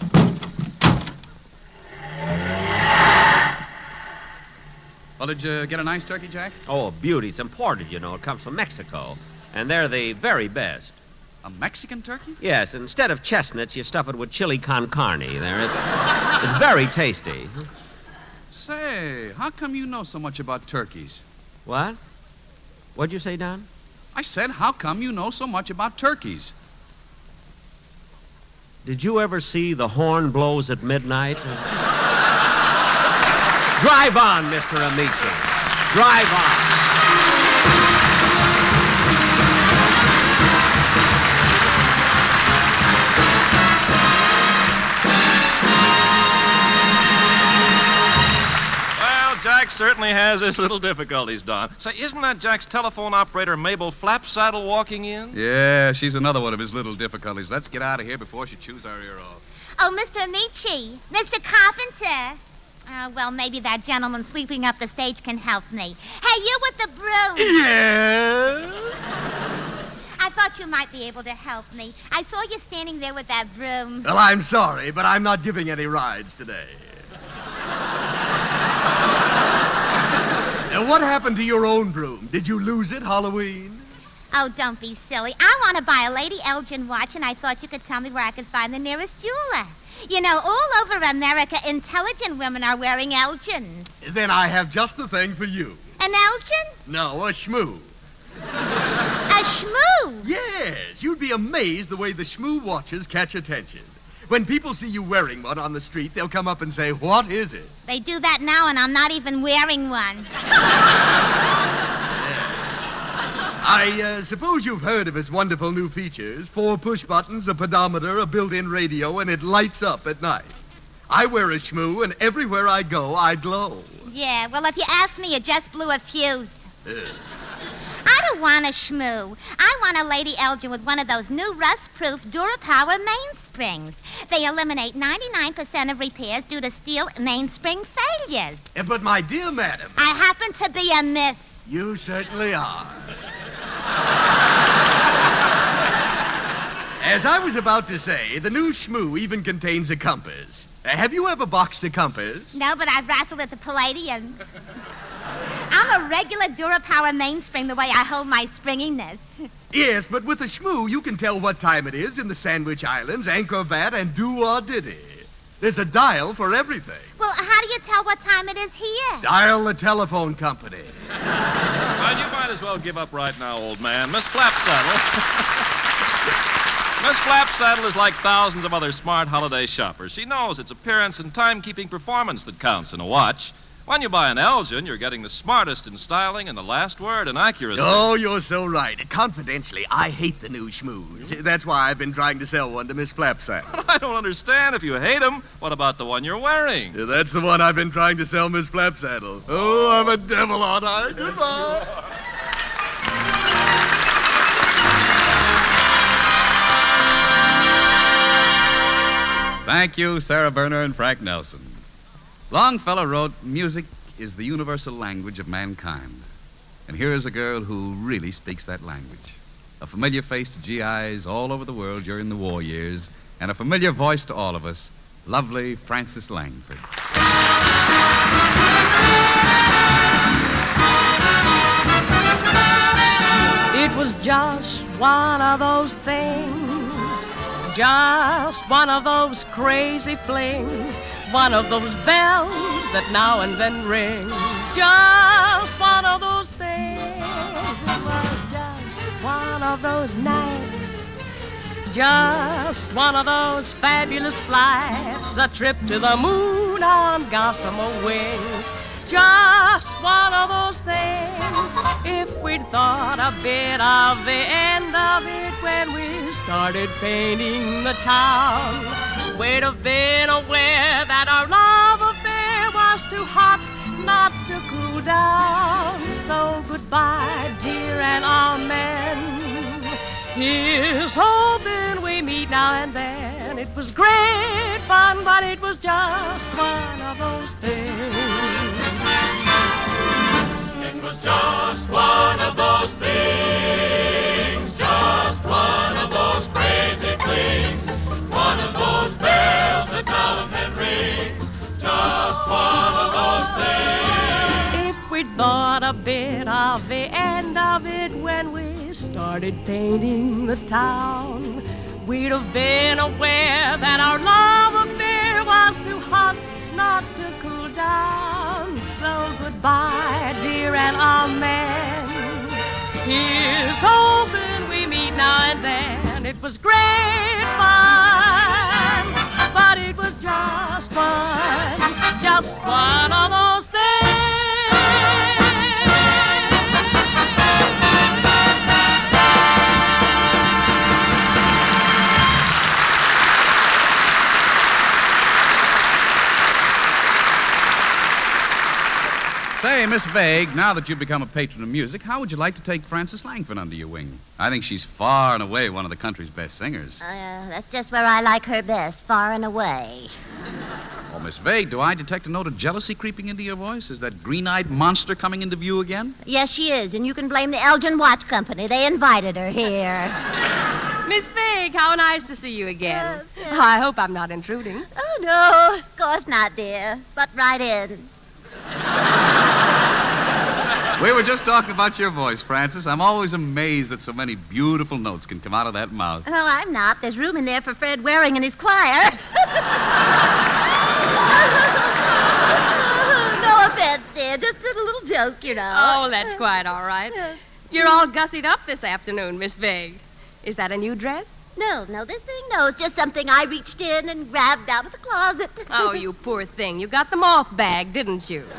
Well, did you get a nice turkey, Jack? Oh, a beauty. It's imported, you know. It comes from Mexico. And they're the very best. A Mexican turkey? Yes. Instead of chestnuts, you stuff it with chili con carne. It's very tasty. Say, how come you know so much about turkeys? What? What'd you say, Don? I said, how come you know so much about turkeys? Did you ever see The Horn Blows at Midnight? Drive on, Mr. Amici. Drive on. Jack certainly has his little difficulties, Don. Say, isn't that Jack's telephone operator, Mabel Flapsaddle, walking in? Yeah, she's another one of his little difficulties. Let's get out of here before she chews our ear off. Oh, Mr. Amici, Mr. Carpenter. Well, maybe that gentleman sweeping up the stage can help me. Hey, you with the broom. Yeah? I thought you might be able to help me. I saw you standing there with that broom. Well, I'm sorry, but I'm not giving any rides today. Now, what happened to your own broom? Did you lose it Halloween? Oh, don't be silly. I want to buy a Lady Elgin watch, and I thought you could tell me where I could find the nearest jeweler. You know, all over America, intelligent women are wearing Elgins. Then I have just the thing for you. An Elgin? No, a schmoo. A schmoo? Yes, you'd be amazed the way the schmoo watches catch attention. When people see you wearing one on the street, they'll come up and say, "What is it?" They do that now, and I'm not even wearing one. I suppose you've heard of its wonderful new features. 4 push buttons, a pedometer, a built-in radio, and it lights up at night. I wear a schmoo, and everywhere I go, I glow. Yeah, well, if you ask me, you just blew a fuse. I don't want a schmoo. I want a Lady Elgin with one of those new rust-proof Durapower mainsprings. They eliminate 99% of repairs due to steel mainspring failures. But my dear madam... I happen to be a miss. You certainly are. As I was about to say, the new schmoo even contains a compass. Have you ever boxed a compass? No, but I've wrestled at the Palladium. I'm a regular Durapower mainspring the way I hold my springiness. Yes, but with a schmoo, you can tell what time it is in the Sandwich Islands, Angkor Wat, and Do-Or-Diddy. There's a dial for everything. Well, how do you tell what time it is here? Dial the telephone company. Well, you might as well give up right now, old man. Miss Flapsaddle. Miss Flapsaddle is like thousands of other smart holiday shoppers. She knows it's appearance and timekeeping performance that counts in a watch. When you buy an Elgin, you're getting the smartest in styling and the last word in accuracy. Oh, you're so right. Confidentially, I hate the new schmoos. That's why I've been trying to sell one to Miss Flapsaddle. I don't understand. If you hate them, what about the one you're wearing? Yeah, that's the one I've been trying to sell Miss Flapsaddle. Oh, I'm a devil, aren't I? Goodbye. Thank you, Sarah Berner and Frank Nelson. Longfellow wrote, "Music is the universal language of mankind." And here is a girl who really speaks that language. A familiar face to GIs all over the world during the war years, and a familiar voice to all of us, lovely Frances Langford. It was just one of those things, just one of those crazy flings, one of those bells that now and then ring, just one of those things. It was just one of those nights, just one of those fabulous flights, a trip to the moon on gossamer wings, just one of those things. If we'd thought a bit of the end of it when we started painting the town, we'd have been aware that our love affair was too hot not to cool down. So goodbye, dear and amen. Here's hoping we meet now and then. It was great fun, but it was just one of those things. It was just one of those things, just one of those crazy flings, one of those bells that now and then rings, just one of those things. If we'd thought a bit of the end of it when we started painting the town, we'd have been aware that our love affair was too hot not to cool down. So goodbye, dear and amen. Here's hoping we meet now and then. It was great fun, but it was just one of those things. Say, Miss Vague, now that you've become a patron of music, how would you like to take Frances Langford under your wing? I think she's far and away one of the country's best singers. That's just where I like her best, far and away. Oh, Miss Vague, do I detect a note of jealousy creeping into your voice? Is that green-eyed monster coming into view again? Yes, she is, and you can blame the Elgin Watch Company. They invited her here. Miss Vague, how nice to see you again. Yes. I hope I'm not intruding. Oh, no, of course not, dear. Butt right in. We were just talking about your voice, Frances. I'm always amazed that so many beautiful notes can come out of that mouth. Oh, I'm not. There's room in there for Fred Waring and his choir. No offense, dear. Just a little joke, you know. Oh, that's quite all right. You're all gussied up this afternoon, Miss Vague. Is that a new dress? No, this thing, no. It's just something I reached in and grabbed out of the closet. Oh, you poor thing. You got the moth bag, didn't you?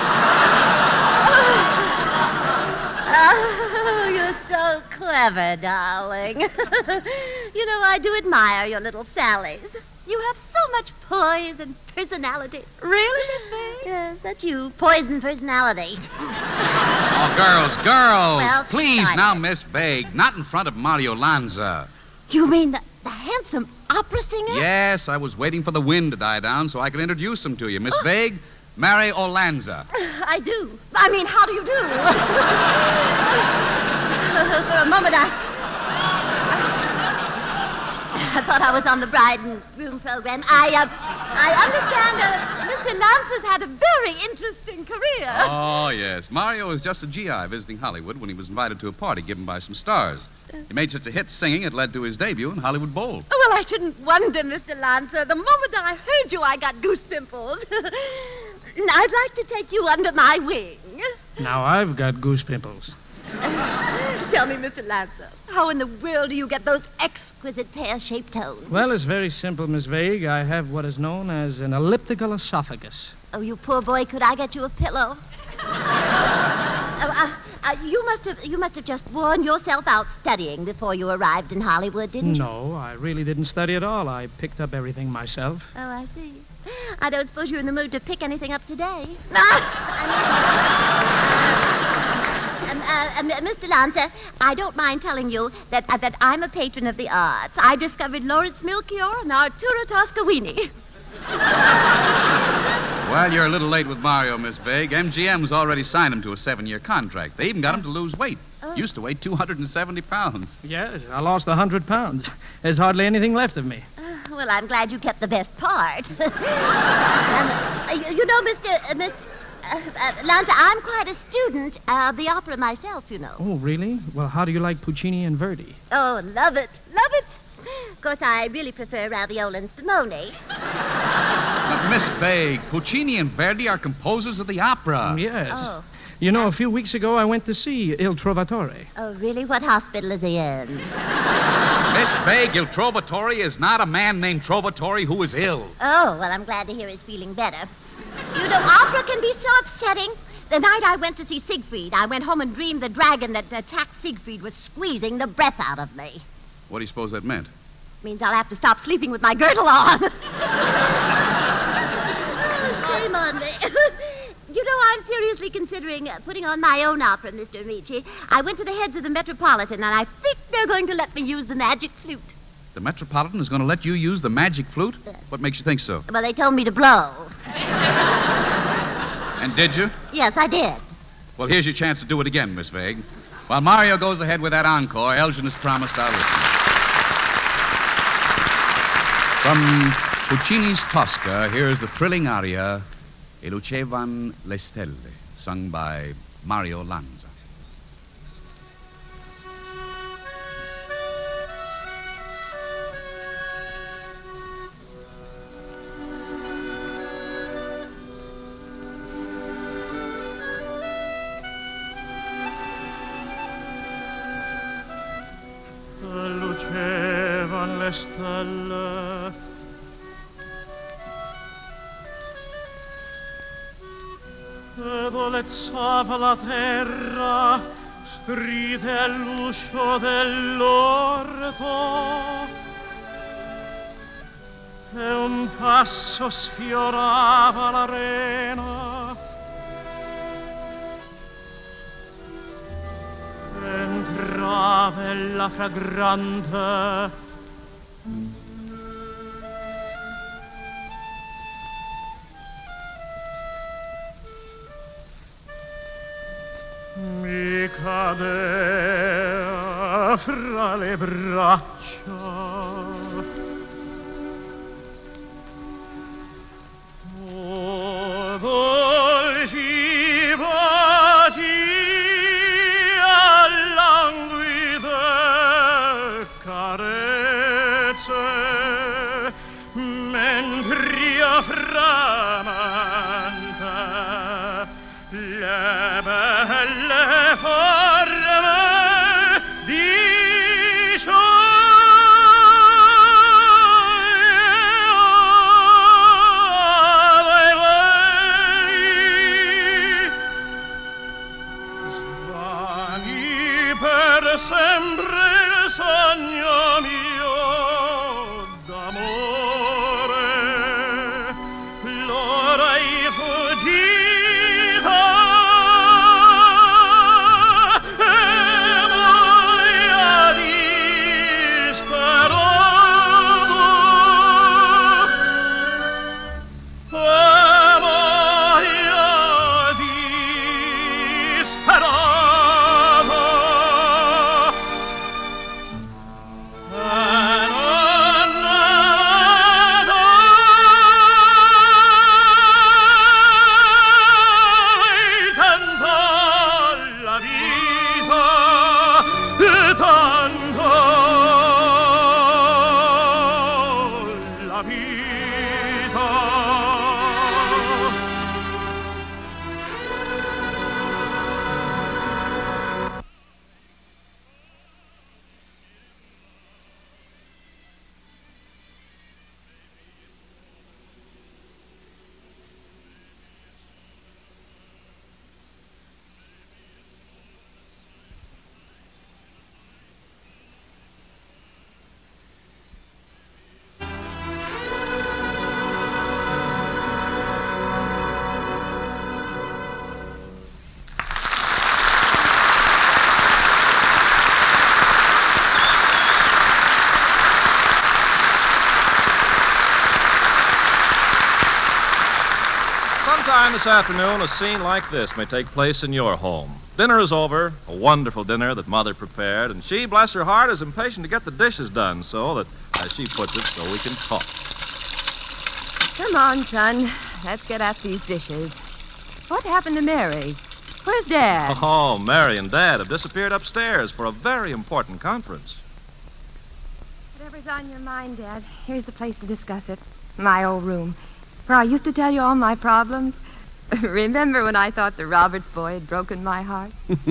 Oh, you're so clever, darling. You know, I do admire your little sallies. You have so much poise and personality. Really, Miss Big? Yes, that's you. Poise and personality. Oh, girls. Well, Please sorry. now, Miss Vague. Not in front of Mario Lanza. You mean the handsome opera singer? Yes, I was waiting for the wind to die down so I could introduce him to you. Miss Vague, Mario Lanza. I do. I mean, how do you do? For a moment, I thought I was on the bride and groom program. I understand Mr. Lanza's had a very interesting career. Oh, yes. Mario was just a GI visiting Hollywood when he was invited to a party given by some stars. He made such a hit singing it led to his debut in Hollywood Bowl. Well, I shouldn't wonder, Mr. Lanza. The moment I heard you, I got goose pimples. I'd like to take you under my wing. Now I've got goose pimples. Tell me, Mr. Lanza, how in the world do you get those exquisite pear-shaped tones? Well, it's very simple, Miss Vague. I have what is known as an elliptical esophagus. Oh, you poor boy, could I get you a pillow? You must have just worn yourself out studying before you arrived in Hollywood, didn't you? No, I really didn't study at all. I picked up everything myself. Oh, I see. I don't suppose you're in the mood to pick anything up today. Mr. Lanza, I don't mind telling you that I'm a patron of the arts. I discovered Lawrence Melchior and Arturo Toscanini. Well, you're a little late with Mario, Miss Vague. MGM's already signed him to a 7-year contract. They even got him to lose weight. Used to weigh 270 pounds. Yes, I lost 100 pounds. There's hardly anything left of me. Well, I'm glad you kept the best part. You know, Mr. Lanza, I'm quite a student of the opera myself, you know. Oh, really? Well, how do you like Puccini and Verdi? Oh, love it. Love it. Of course, I really prefer Ravioli and Spumoni. But Miss Vague, Puccini and Verdi are composers of the opera. Yes. Oh. You know, a few weeks ago, I went to see Il Trovatore. Oh, really? What hospital is he in? Miss Vague, Il Trovatore is not a man named Trovatore who is ill. Oh, well, I'm glad to hear he's feeling better. You know, opera can be so upsetting. The night I went to see Siegfried, I went home and dreamed the dragon that attacked Siegfried was squeezing the breath out of me. What do you suppose that meant? Means I'll have to stop sleeping with my girdle on. Oh, shame on me. You know, I'm seriously considering putting on my own opera, Mr. Amici. I went to the heads of the Metropolitan, and I think they're going to let me use the magic flute. The Metropolitan is going to let you use the magic flute? What makes you think so? Well, they told me to blow. And did you? Yes, I did. Well, here's your chance to do it again, Miss Vague. While Mario goes ahead with that encore, Elgin has promised I'll listen. From Puccini's Tosca, here's the thrilling aria, E lucevan le stelle, sung by Mario Lanza. Lucevan le stelle, e volezzava la terra, stride all'uscio dell'orto, e un passo sfiorava l'arena. Entrava la fragrante mi cadea fra le braccia. Oh, dolci baci languide carezze, mentre io framante le belle forme di sempre sogno mio d'amore. Sometime this afternoon, a scene like this may take place in your home. Dinner is over, a wonderful dinner that Mother prepared, and she, bless her heart, is impatient to get the dishes done so that, as she puts it, so we can talk. Come on, son. Let's get at these dishes. What happened to Mary? Where's Dad? Oh, Mary and Dad have disappeared upstairs for a very important conference. Whatever's on your mind, Dad, here's the place to discuss it. My old room, where I used to tell you all my problems. Remember when I thought the Roberts boy had broken my heart?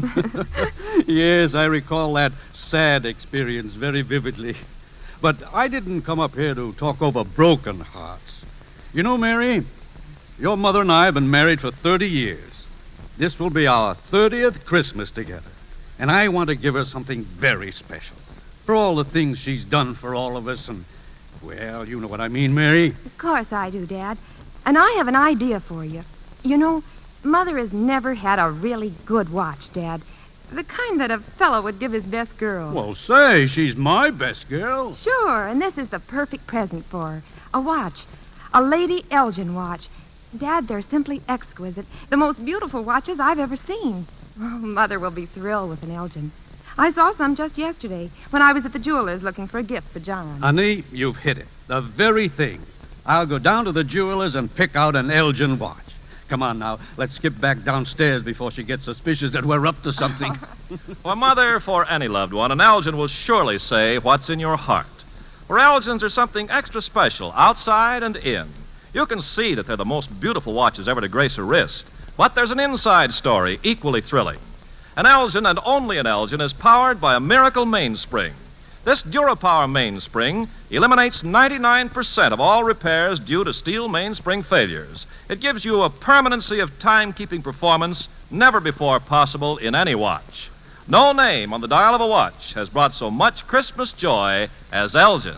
Yes, I recall that sad experience very vividly. But I didn't come up here to talk over broken hearts. You know, Mary, your mother and I have been married for 30 years. This will be our 30th Christmas together. And I want to give her something very special. For all the things she's done for all of us and, well, you know what I mean, Mary. Of course I do, Dad. And I have an idea for you. You know, Mother has never had a really good watch, Dad. The kind that a fellow would give his best girl. Well, say, she's my best girl. Sure, and this is the perfect present for her. A watch. A Lady Elgin watch. Dad, they're simply exquisite. The most beautiful watches I've ever seen. Oh, Mother will be thrilled with an Elgin. I saw some just yesterday when I was at the jeweler's looking for a gift for John. Honey, you've hit it. The very thing. I'll go down to the jeweler's and pick out an Elgin watch. Come on now, let's skip back downstairs before she gets suspicious that we're up to something. Well, Mother, for any loved one, an Elgin will surely say what's in your heart. For Elgins are something extra special, outside and in. You can see that they're the most beautiful watches ever to grace a wrist. But there's an inside story equally thrilling. An Elgin, and only an Elgin, is powered by a miracle mainspring. This DuraPower mainspring eliminates 99% of all repairs due to steel mainspring failures. It gives you a permanency of time-keeping performance never before possible in any watch. No name on the dial of a watch has brought so much Christmas joy as Elgin.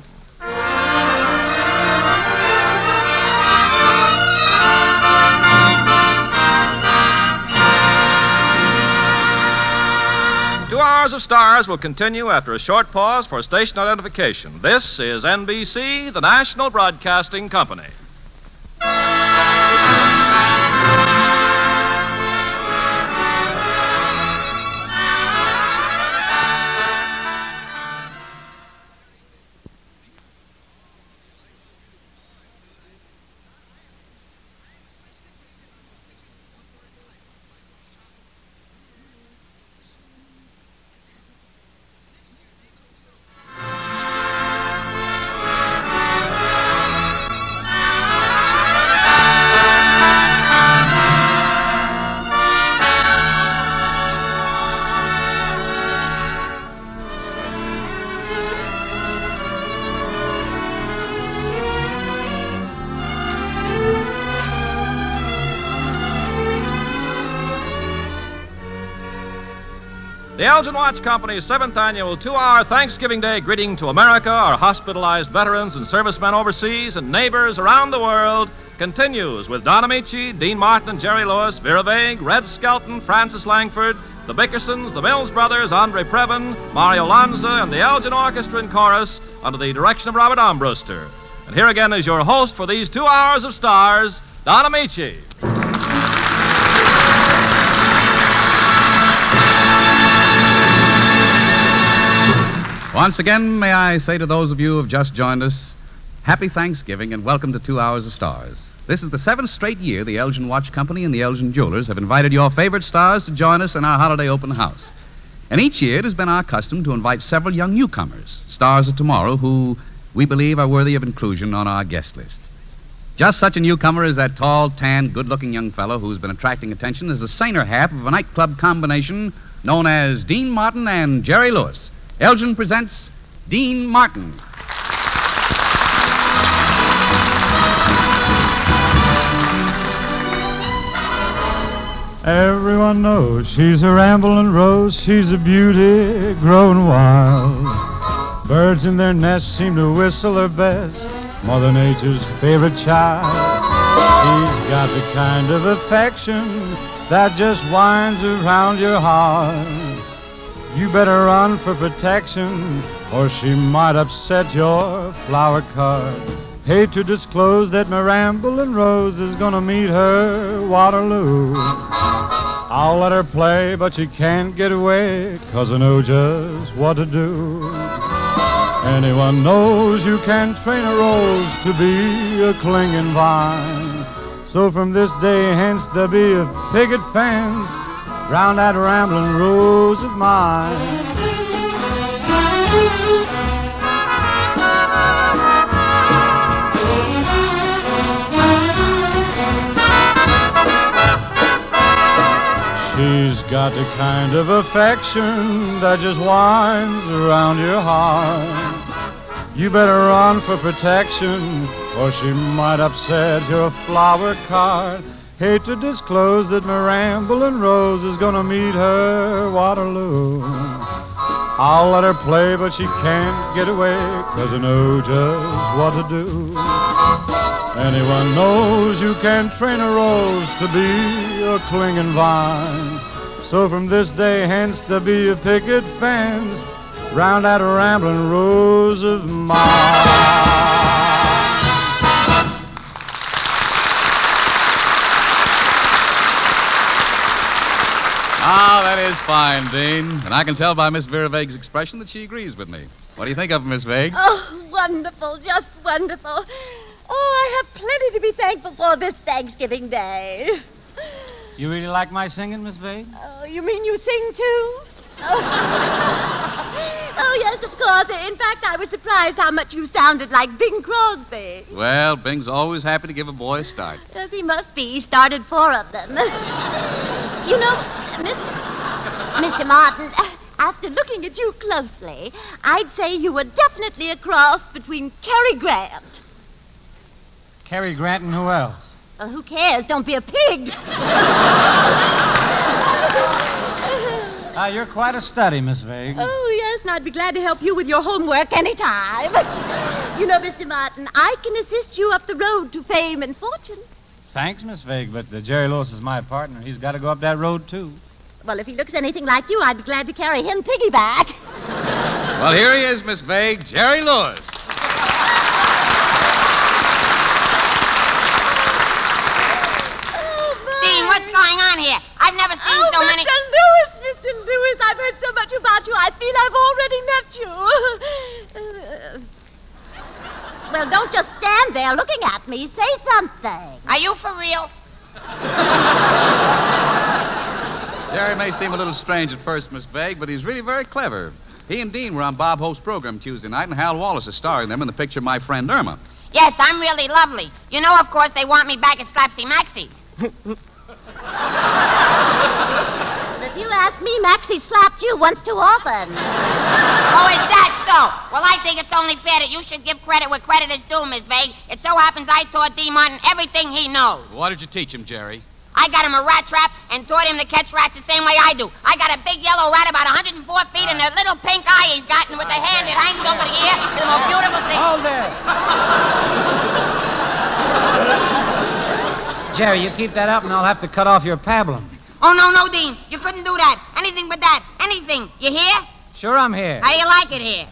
Two Hours of Stars will continue after a short pause for station identification. This is NBC, the National Broadcasting Company. The Elgin Watch Company's 7th annual 2-hour Thanksgiving Day greeting to America, our hospitalized veterans and servicemen overseas, and neighbors around the world continues with Don Amici, Dean Martin and Jerry Lewis, Vera Vague, Red Skelton, Francis Langford, the Bickersons, the Mills Brothers, Andre Previn, Mario Lanza, and the Elgin Orchestra and Chorus under the direction of Robert Armbruster. And here again is your host for these 2 hours of stars, Don Amici. Once again, may I say to those of you who have just joined us, Happy Thanksgiving and welcome to 2 Hours of Stars. This is the 7th straight year the Elgin Watch Company and the Elgin Jewelers have invited your favorite stars to join us in our holiday open house. And each year it has been our custom to invite several young newcomers, stars of tomorrow, who we believe are worthy of inclusion on our guest list. Just such a newcomer as that tall, tan, good-looking young fellow who's been attracting attention as the saner half of a nightclub combination known as Dean Martin and Jerry Lewis. Elgin presents Dean Martin. Everyone knows she's a rambling rose. She's a beauty growing wild. Birds in their nests seem to whistle her best. Mother Nature's favorite child. She's got the kind of affection that just winds around your heart. You better run for protection, or she might upset your flower cart. Hate to disclose that my rambling rose is gonna meet her Waterloo. I'll let her play, but she can't get away, 'cause I know just what to do. Anyone knows you can train a rose to be a clinging vine. So from this day hence there'll be a picket fence round that rambling rose of mine. She's got the kind of affection that just winds around your heart. You better run for protection, or she might upset your flower cart. Hate to disclose that my rambling rose is gonna meet her Waterloo. I'll let her play, but she can't get away, 'cause I know just what to do. Anyone knows you can train a rose to be a clinging vine. So from this day hence there'll be a picket fence round that rambling rose of mine. Ah, that is fine, Dean. And I can tell by Miss Vera Vague's expression that she agrees with me. What do you think of Miss Vague? Oh, wonderful, just wonderful. Oh, I have plenty to be thankful for this Thanksgiving Day. You really like my singing, Miss Vague? Oh, you mean you sing too? Oh. Oh, yes, of course. In fact, I was surprised how much you sounded like Bing Crosby. Well, Bing's always happy to give a boy a start. Yes, he must be. He started 4 of them. You know, Mr. Martin, after looking at you closely, I'd say you were definitely a cross between Cary Grant. Cary Grant and who else? Well, who cares? Don't be a pig. You're quite a study, Miss Vague. Oh, yes, and I'd be glad to help you with your homework anytime. You know, Mr. Martin, I can assist you up the road to fame and fortune. Thanks, Miss Vague, but Jerry Lewis is my partner. He's got to go up that road, too. Well, if he looks anything like you, I'd be glad to carry him piggyback. Well, here he is, Miss Vague, Jerry Lewis. Dean, what's going on here? I've never seen so many... Mr. Lewis, I've heard so much about you, I feel I've already met you. Well, don't just stand there looking at me. Say something. Are you for real? Jerry may seem a little strange at first, Miss Vague, but he's really very clever. He and Dean were on Bob Hope's program Tuesday night, and Hal Wallace is starring them in the picture My Friend Irma. Yes, I'm really lovely. You know, of course, they want me back at Slapsy Maxie. If you ask me, Maxie slapped you once too often. Oh, is that so? Well, I think it's only fair that you should give credit where credit is due, Miss Vague. It so happens I taught Dean Martin everything he knows. What did you teach him, Jerry? I got him a rat trap and taught him to catch rats the same way I do. I got a big yellow rat about 104 feet and a little pink eye he's got, and with the hand that hangs over the ear is the most beautiful thing. Hold there. Jerry, you keep that up and I'll have to cut off your pablum. Oh, no, Dean. You couldn't do that. Anything but that. Anything. You hear? Sure, I'm here. How do you like it here?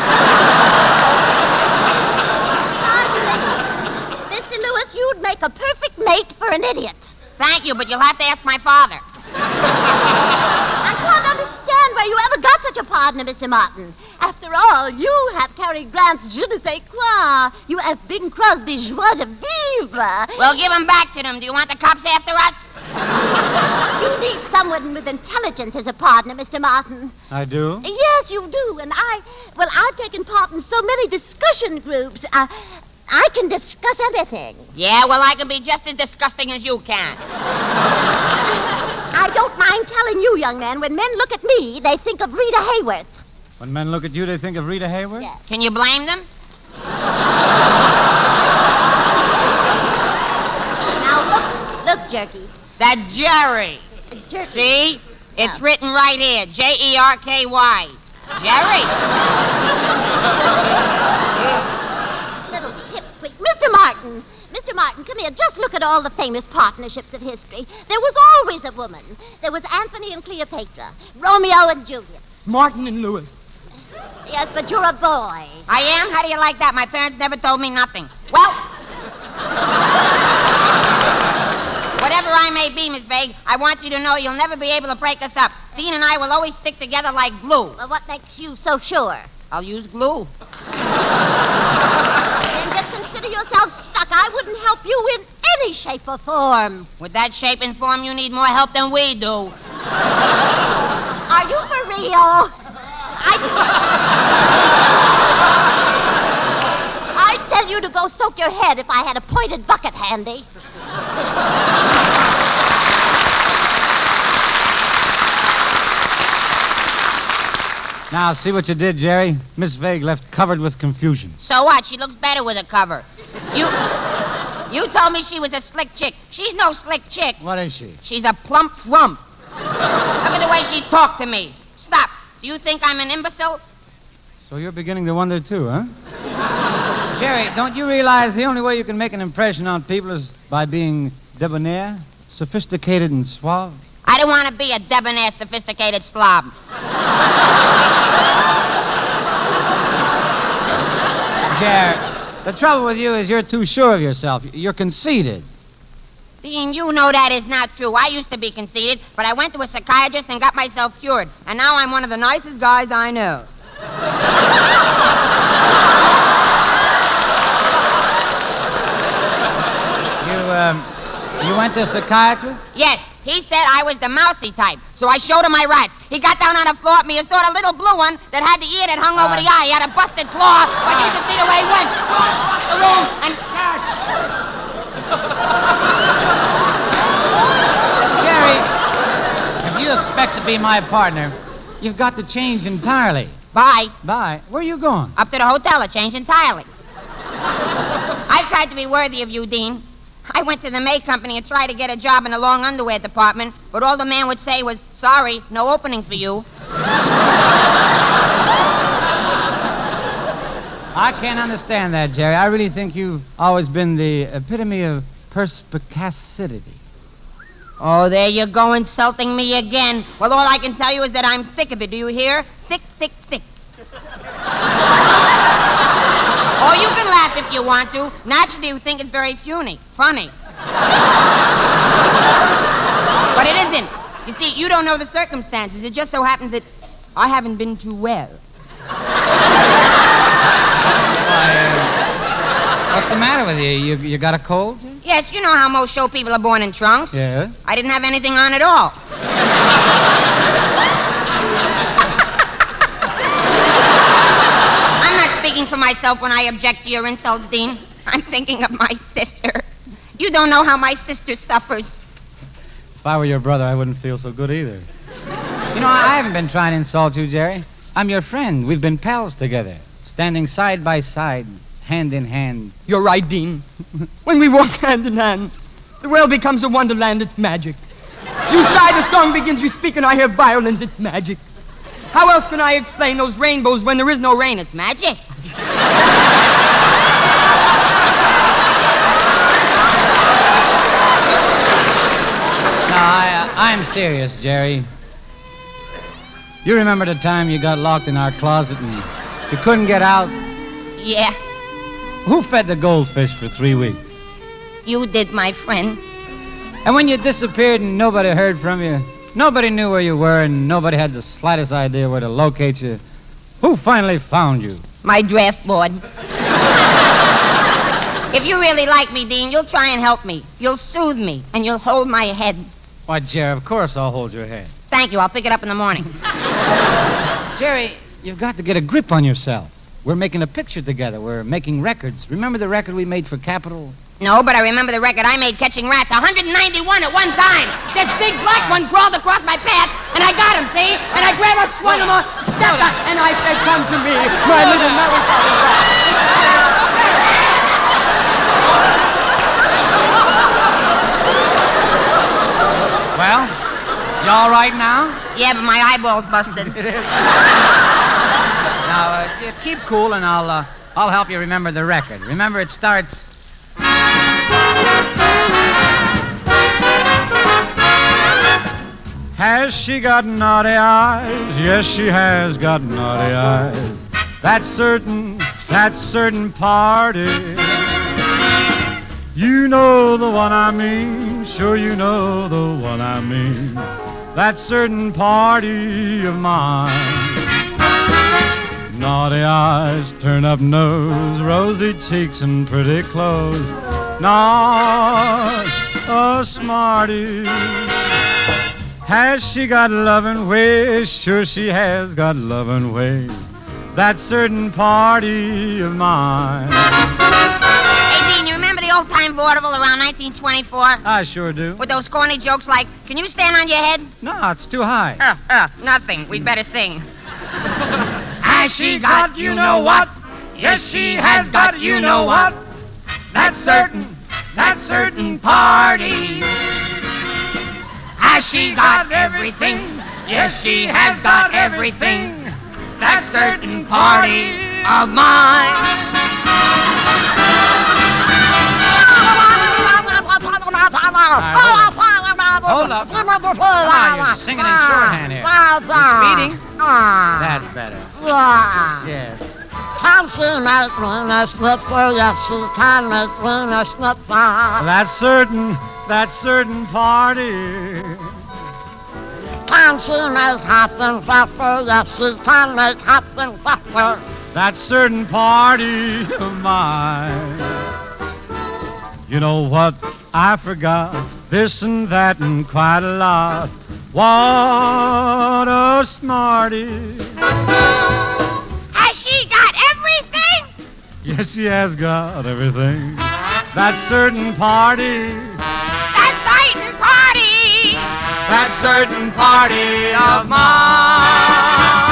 Mr. Lewis, you'd make a perfect mate for an idiot. Thank you, but you'll have to ask my father. I can't understand where you ever got such a partner, Mr. Martin. After all, you have Cary Grant's je ne sais quoi. You have Bing Crosby's joie de vivre. We'll give them back to them. Do you want the cops after us? You need someone with intelligence as a partner, Mr. Martin. I do? Yes, you do. And I've taken part in so many discussion groups. I can discuss anything. Yeah, well, I can be just as disgusting as you can. I don't mind telling you, young man, when men look at me, they think of Rita Hayworth. When men look at you, they think of Rita Hayworth? Yes. Can you blame them? Now, look, Jerky. That's Jerry. Jerky. See? It's written right here. Jerky. Jerry. Little pipsqueak. Mr. Martin, come here. Just look at all the famous partnerships of history. There was always a woman. There was Anthony and Cleopatra, Romeo and Juliet. Martin and Lewis. Yes, but you're a boy. I am? How do you like that? My parents never told me nothing. Well, whatever I may be, Miss Vague, I want you to know you'll never be able to break us up. Dean and I will always stick together like glue. Well, what makes you so sure? I'll use glue. Then just consider yourself stuck. I wouldn't help you in any shape or form. With that shape and form, you need more help than we do. Are you for real? I'd tell you to go soak your head if I had a pointed bucket handy. Now, see what you did, Jerry? Miss Vague left covered with confusion. So what? She looks better with a cover. You told me she was a slick chick. She's no slick chick. What is she? She's a plump frump. Look at the way she talked to me. Stop. Do you think I'm an imbecile? So you're beginning to wonder, too, huh? Jerry, don't you realize the only way you can make an impression on people is by being debonair, sophisticated, and suave? I don't want to be a debonair, sophisticated slob. Jerry, the trouble with you is you're too sure of yourself. You're conceited. Dean, you know that is not true. I used to be conceited, but I went to a psychiatrist and got myself cured. And now I'm one of the nicest guys I know. You went to a psychiatrist? Yes. He said I was the mousy type, so I showed him my rats. He got down on the floor at me and saw a little blue one that had the ear that hung over the eye. He had a busted claw, but you can see the way he went. The room and... Jerry, if you expect to be my partner, you've got to change entirely. Bye. Bye. Where are you going? Up to the hotel to change entirely. I've tried to be worthy of you, Dean. I went to the May Company and tried to get a job in the long underwear department, but all the man would say was, sorry, no opening for you. I can't understand that, Jerry. I really think you've always been the epitome of perspicacity. Oh, there you go, insulting me again. Well, all I can tell you is that I'm sick of it. Do you hear? Sick, sick, sick. Or you can laugh if you want to. Naturally, you think it's very funny. But it isn't. You see, you don't know the circumstances. It just so happens that I haven't been too well. What's the matter with you? You got a cold? Yes, you know how most show people are born in trunks. Yeah. I didn't have anything on at all. I'm not speaking for myself when I object to your insults, Dean. I'm thinking of my sister. You don't know how my sister suffers. If I were your brother, I wouldn't feel so good either. You know, I haven't been trying to insult you, Jerry. I'm your friend. We've been pals together, standing side by side, hand in hand. You're right, Dean. When we walk hand in hand, the world becomes a wonderland. It's magic. You sigh, the song begins, you speak, and I hear violins. It's magic. How else can I explain those rainbows when there is no rain? It's magic. I'm serious, Jerry. You remember the time you got locked in our closet and you couldn't get out? Yeah. Who fed the goldfish for 3 weeks? You did, my friend. And when you disappeared and nobody heard from you, nobody knew where you were and nobody had the slightest idea where to locate you, who finally found you? My draft board. If you really like me, Dean, you'll try and help me. You'll soothe me, and you'll hold my head. Why, Jerry, of course I'll hold your head. Thank you. I'll pick it up in the morning. Jerry, you've got to get a grip on yourself. We're making a picture together. We're making records. Remember the record we made for Capitol? No, but I remember the record I made catching rats. 191 at one time. This big black one crawled across my path, and I got him, see? And I grabbed a one of them, stepped up, and I said, come to me, my little melancholy rat. Well, you all right now? Yeah, but my eyeball's busted. Now, keep cool, and I'll help you remember the record. Remember, it starts... Has she got naughty eyes? Yes, she has got naughty eyes. That's certain party. You know the one I mean, sure you know the one I mean. That certain party of mine. Naughty eyes, turn up nose, rosy cheeks and pretty clothes. Not a smarty. Has she got loving ways? Sure she has got loving ways. That certain party of mine. Hey, Dean, you remember the old-time vaudeville around 1924? I sure do. With those corny jokes like, can you stand on your head? No, it's too high. Nothing. We'd better sing. Has she got you know what? Yes, she has got you know what? That certain party. Has she got everything? Yes, she has got everything. That certain party of mine. Hold up. Come on, you're singing in shorthand here. You're speeding. That's better. Yes. Can she make me a schnitzel? Yes, she can make me a schnitzel. That certain party. Can she make hot and pepper? Yes, she can make hot and pepper. That certain party of mine. You know what? I forgot this and that and quite a lot. What a smarty. Has she got everything? Yes, she has got everything. That certain party. That certain party. That certain party of mine.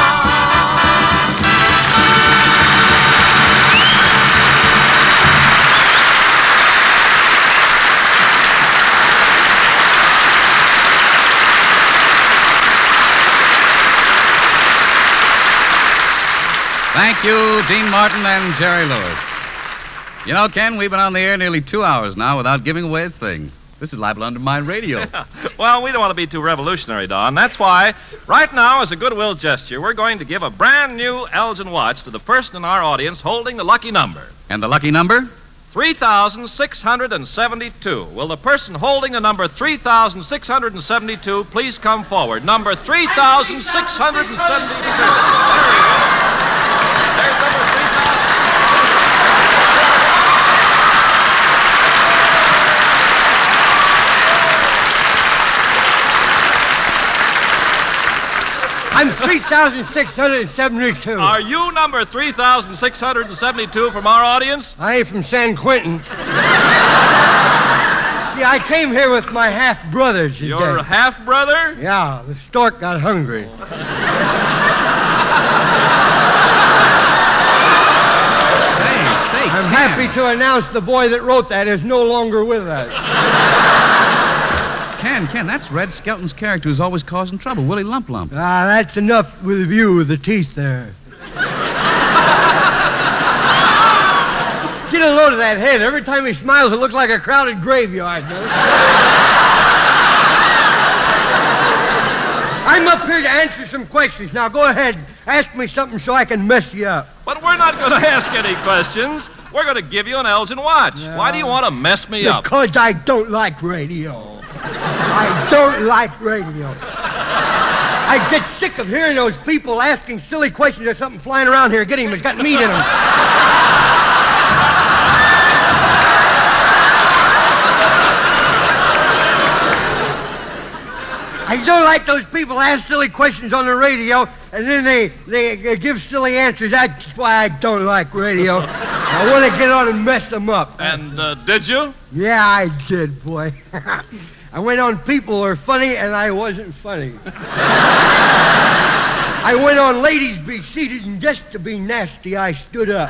Thank you, Dean Martin and Jerry Lewis. You know, Ken, we've been on the air nearly 2 hours now without giving away a thing. This is liable to undermine radio. Well, we don't want to be too revolutionary, Don. That's why, right now, as a goodwill gesture, we're going to give a brand new Elgin watch to the person in our audience holding the lucky number. And the lucky number? 3,672. Will the person holding the number 3,672 please come forward? Number 3,672. There's number 3,000. I'm 3,672. Are you number 3,672 from our audience? I ain't from San Quentin. See, I came here with my half-brother today. Your half-brother? Yeah, the stork got hungry. I'm happy to announce the boy that wrote that is no longer with us. Ken, that's Red Skelton's character who's always causing trouble, Willie Lump Lump. Ah, that's enough with a view with the teeth there. Get a load of that head. Every time he smiles, it looks like a crowded graveyard. I'm up here to answer some questions. Now, go ahead. Ask me something so I can mess you up. But we're not going to ask any questions. We're going to give you an Elgin watch. Yeah. Why do you want to mess me up? Because I don't like radio. I don't like radio. I get sick of hearing those people asking silly questions. There's something flying around here. Get him. It's got meat in him. I don't like like those people ask silly questions on the radio, and then they give silly answers. That's why I don't like radio. I want to get on and mess them up. And did you? Yeah, I did, boy. I went on People Are Funny, and I wasn't funny. I went on Ladies Be Seated, and just to be nasty, I stood up.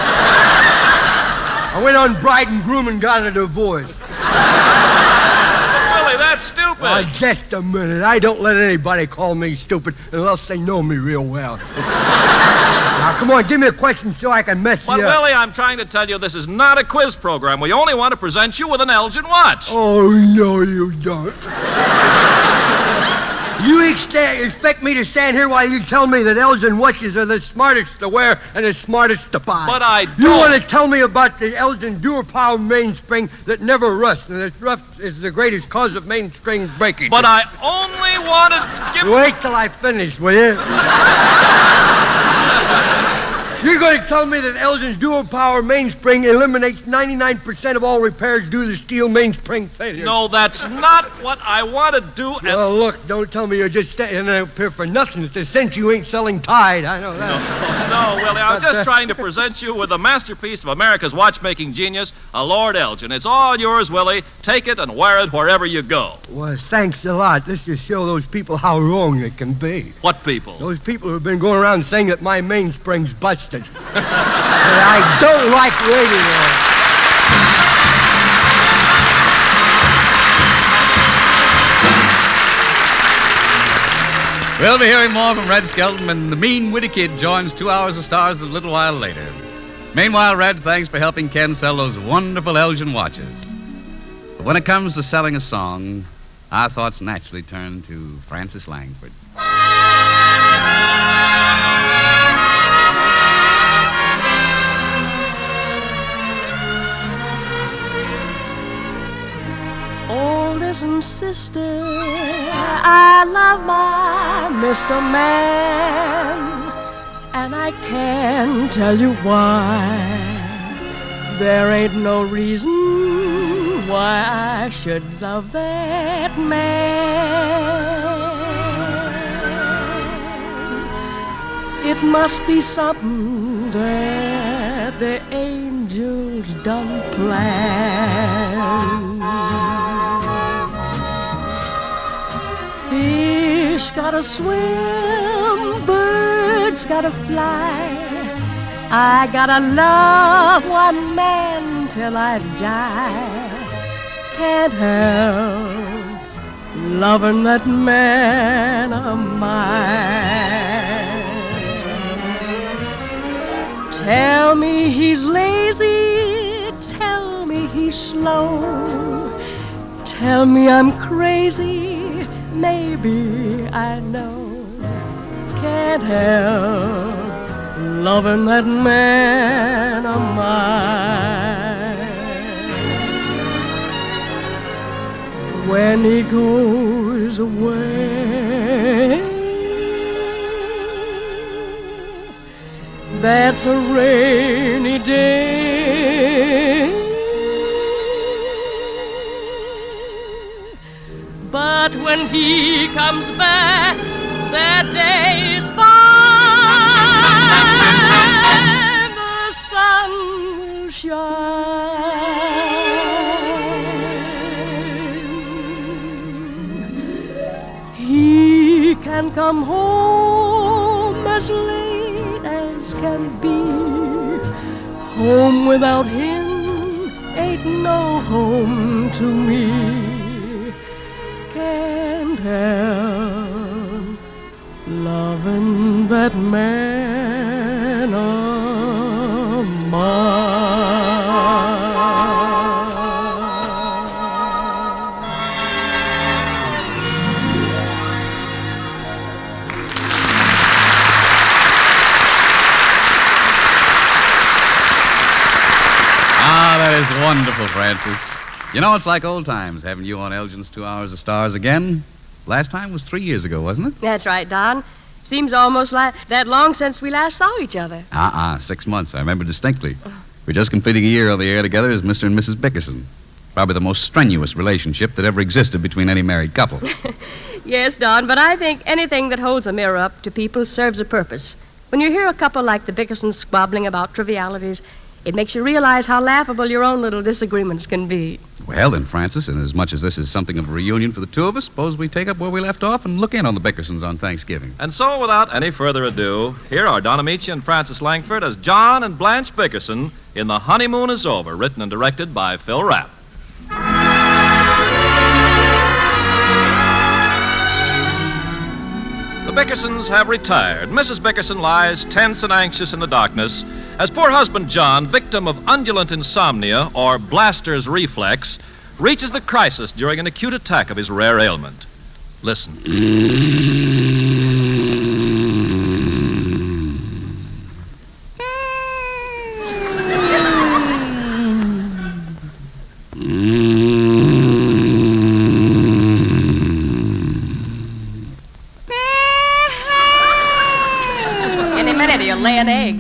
I went on Bride and Groom and got a divorce. Willie, that's stupid. Just a minute. I don't let anybody call me stupid unless they know me real well. Now, come on, give me a question so I can mess But, you up. Willie, I'm trying to tell you this is not a quiz program. We only want to present you with an Elgin watch. Oh, no, you don't. You expect me to stand here while you tell me that Elgin watches are the smartest to wear and the smartest to buy. But I don't. You want to tell me about the Elgin Durpower mainspring that never rusts, and that rust is the greatest cause of mainspring breakage. But I only want to give... Wait till I finish, will you? You're going to tell me that Elgin's Durpower mainspring eliminates 99% of all repairs due to steel mainspring failure. No, that's not what I want to do. Well, look, don't tell me you're just standing up here for nothing. It's a cinch you ain't selling Tide. I know that. No, Willie, I'm just trying to present you with a masterpiece of America's watchmaking genius, a Lord Elgin. It's all yours, Willie. Take it and wear it wherever you go. Well, thanks a lot. This just shows those people how wrong they can be. What people? Those people who've been going around saying that my mainspring's busted. I don't like radio. We'll be hearing more from Red Skelton when the mean, witty kid joins 2 Hours of Stars a little while later. Meanwhile, Red, thanks for helping Ken sell those wonderful Elgin watches. But when it comes to selling a song, our thoughts naturally turn to Francis Langford. Oh, listen, sister, I love my Mr. Man, and I can't tell you why. There ain't no reason why I should love that man. It must be something that the angels done plan. Fish gotta swim, birds gotta fly. I gotta love one man till I die. Can't help loving that man of mine. Tell me he's lazy, tell me he's slow. Tell me I'm crazy, maybe I know. Can't help loving that man of mine. When he goes away, that's a rainy day. But when he comes back, that day's fine. The sun will shine. He can come home as late as can be. Home without him ain't no home to me. Can't help loving that man of mine. Ah, that is wonderful, Francis. You know, it's like old times having you on Elgin's 2 Hours of Stars again. Last time was 3 years ago, wasn't it? That's right, Don. Seems almost like that long since we last saw each other. 6 months. I remember distinctly. We're just completing a year on the air together as Mr. and Mrs. Bickerson. Probably the most strenuous relationship that ever existed between any married couple. Yes, Don, but I think anything that holds a mirror up to people serves a purpose. When you hear a couple like the Bickersons squabbling about trivialities, it makes you realize how laughable your own little disagreements can be. Well, then, Francis, and as much as this is something of a reunion for the two of us, suppose we take up where we left off and look in on the Bickersons on Thanksgiving. And so, without any further ado, here are Don Amici and Francis Langford as John and Blanche Bickerson in The Honeymoon Is Over, written and directed by Phil Rapp. The Bickersons have retired. Mrs. Bickerson lies tense and anxious in the darkness as poor husband John, victim of undulant insomnia or Blaster's reflex, reaches the crisis during an acute attack of his rare ailment. Listen. Any minute he'll lay an egg.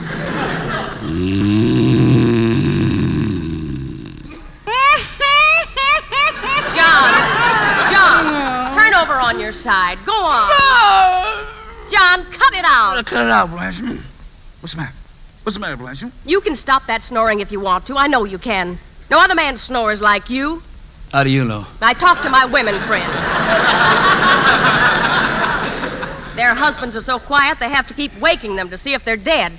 John, turn over on your side. Go on. No! John, cut it out. Cut it out, Blanche. What's the matter? What's the matter, Blanche? You can stop that snoring if you want to. I know you can. No other man snores like you. How do you know? I talk to my women friends. Their husbands are so quiet they have to keep waking them to see if they're dead.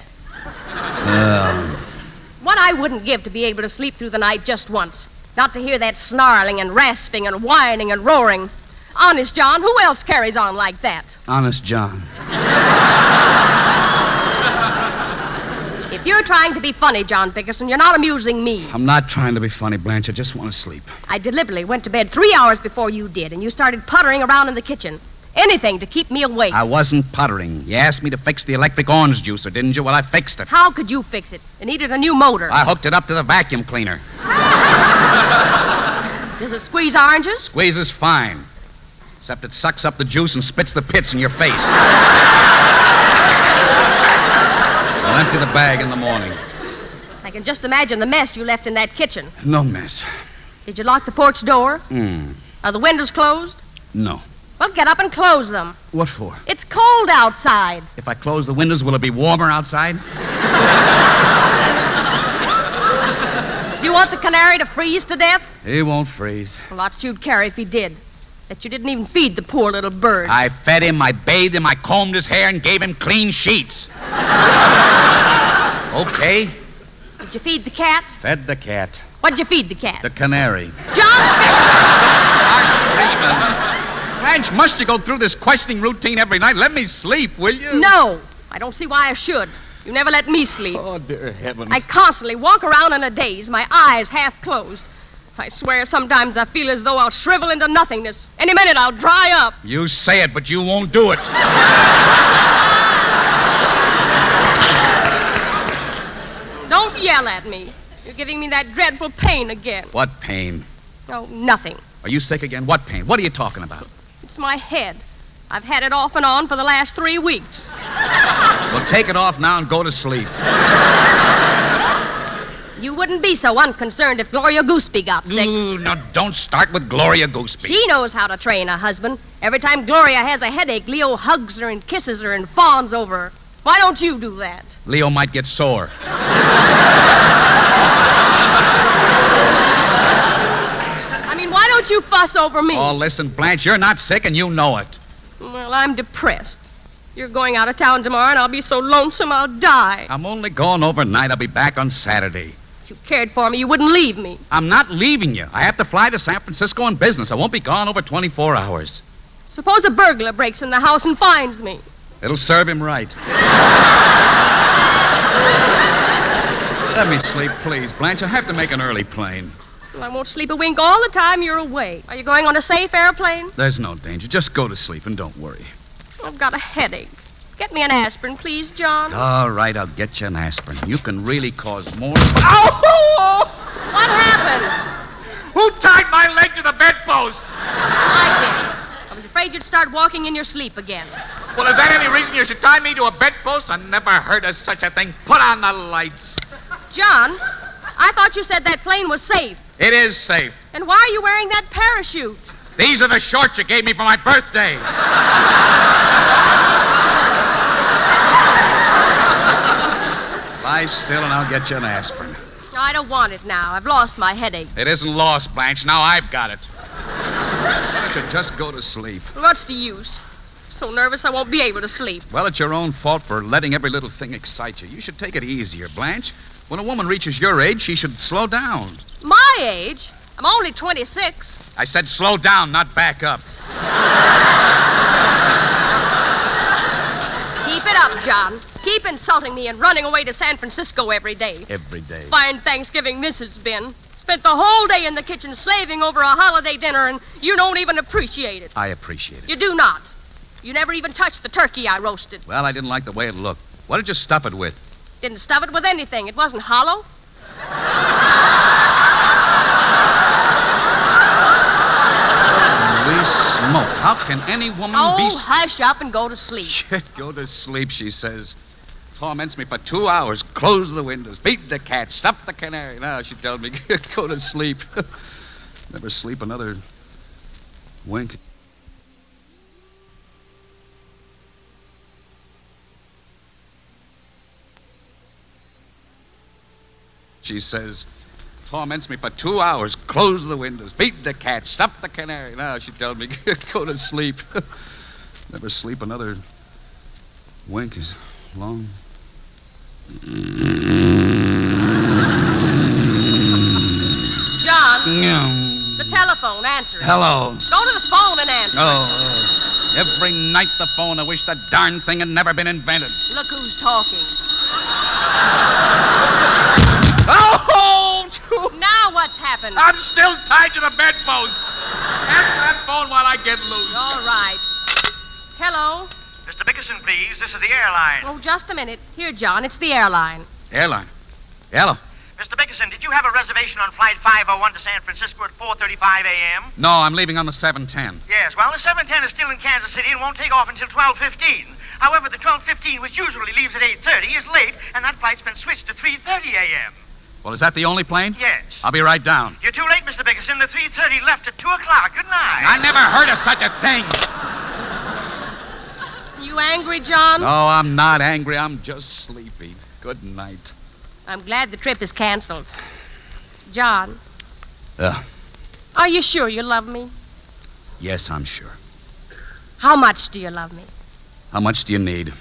What I wouldn't give to be able to sleep through the night just once. Not to hear that snarling and rasping and whining and roaring. Honest, John, who else carries on like that? Honest John. If you're trying to be funny, John Bickerson, you're not amusing me. I'm not trying to be funny, Blanche. I just want to sleep. I deliberately went to bed 3 hours before you did, and you started puttering around in the kitchen. Anything to keep me awake. I wasn't puttering. You asked me to fix the electric orange juicer, didn't you? Well, I fixed it. How could you fix it? It needed a new motor. I hooked it up to the vacuum cleaner. Does it squeeze oranges? Squeezes fine. Except it sucks up the juice and spits the pits in your face. I'll empty the bag in the morning. I can just imagine the mess you left in that kitchen. No mess. Did you lock the porch door? Are the windows closed? No. Well, get up and close them. What for? It's cold outside. If I close the windows, will it be warmer outside? You want the canary to freeze to death? He won't freeze. A lot you'd care if he did. That you didn't even feed the poor little bird. I fed him, I bathed him, I combed his hair, and gave him clean sheets. Okay. Did you feed the cat? Fed the cat. What'd you feed the cat? The canary. John! Start screaming. Blanche, must you go through this questioning routine every night? Let me sleep, will you? No. I don't see why I should. You never let me sleep. Oh, dear heaven. I constantly walk around in a daze, my eyes half closed. I swear sometimes I feel as though I'll shrivel into nothingness. Any minute I'll dry up. You say it, but you won't do it. Don't yell at me. You're giving me that dreadful pain again. What pain? Oh, nothing. Are you sick again? What pain? What are you talking about? It's my head. I've had it off and on for the last 3 weeks. Well, take it off now and go to sleep. You wouldn't be so unconcerned if Gloria Gooseby got sick. Ooh, no, don't start with Gloria Gooseby. She knows how to train a husband. Every time Gloria has a headache, Leo hugs her and kisses her and fawns over her. Why don't you do that? Leo might get sore. I mean, why don't you fuss over me? Oh, listen, Blanche, you're not sick and you know it. Well, I'm depressed. You're going out of town tomorrow, and I'll be so lonesome I'll die. I'm only going overnight. I'll be back on Saturday. If you cared for me, you wouldn't leave me. I'm not leaving you. I have to fly to San Francisco on business. I won't be gone over 24 hours. Suppose a burglar breaks in the house and finds me. It'll serve him right. Let me sleep, please, Blanche. I have to make an early plane. Well, I won't sleep a wink all the time you're away. Are you going on a safe airplane? There's no danger. Just go to sleep and don't worry. I've got a headache. Get me an aspirin, please, John. All right, I'll get you an aspirin. You can really cause more... Ow! What happened? Who tied my leg to the bedpost? I did. I was afraid you'd start walking in your sleep again. Well, is that any reason you should tie me to a bedpost? I never heard of such a thing. Put on the lights. John, I thought you said that plane was safe. It is safe. And why are you wearing that parachute? These are the shorts you gave me for my birthday. Lie still and I'll get you an aspirin. I don't want it now. I've lost my headache. It isn't lost, Blanche. Now I've got it. Why don't you just go to sleep? What's the use? So nervous I won't be able to sleep. Well, it's your own fault for letting every little thing excite you. You should take it easier, Blanche. When a woman reaches your age, she should slow down. My age? I'm only 26. I said slow down, not back up. Keep it up, John. Keep insulting me and running away to San Francisco every day. Every day. Fine Thanksgiving this has been. Spent the whole day in the kitchen slaving over a holiday dinner, and you don't even appreciate it. I appreciate it. You do not. You never even touched the turkey I roasted. Well, I didn't like the way it looked. What did you stuff it with? Didn't stuff it with anything. It wasn't hollow. Holy smoke. How can any woman be... Oh, hush up and go to sleep. Shit, go to sleep, she says. Torments me for 2 hours. Close the windows, beat the cat, stuff the canary. Now she tells me, go to sleep. Never sleep another wink. She says, torments me for 2 hours. Close the windows, beat the cat, stuff the canary. Now she tells me, go to sleep. Never sleep another wink as long. John, the telephone, answer it. Hello. Go to the phone and answer Oh, every night the phone. I wish that darn thing had never been invented. it. Look who's talking. Oh! Now what's happened? I'm still tied to the bedpost. Answer that phone while I get loose. All right. Hello? Mr. Bickerson, please. This is the airline. Oh, just a minute. Here, John, it's the airline. Airline. Hello. Mr. Bickerson, did you have a reservation on Flight 501 to San Francisco at 4:35 a.m.? No, I'm leaving on the 710. Yes, well, the 710 is still in Kansas City and won't take off until 12:15. However, the 12:15, which usually leaves at 8:30, is late, and that flight's been switched to 3:30 a.m. Well, is that the only plane? Yes. I'll be right down. You're too late, Mr. Bickerson. The 3:30 left at 2 o'clock. Good night. I never heard of such a thing. You angry, John? No, I'm not angry. I'm just sleepy. Good night. I'm glad the trip is canceled. John, Yeah. are you sure you love me? Yes, I'm sure. How much do you love me? How much do you need?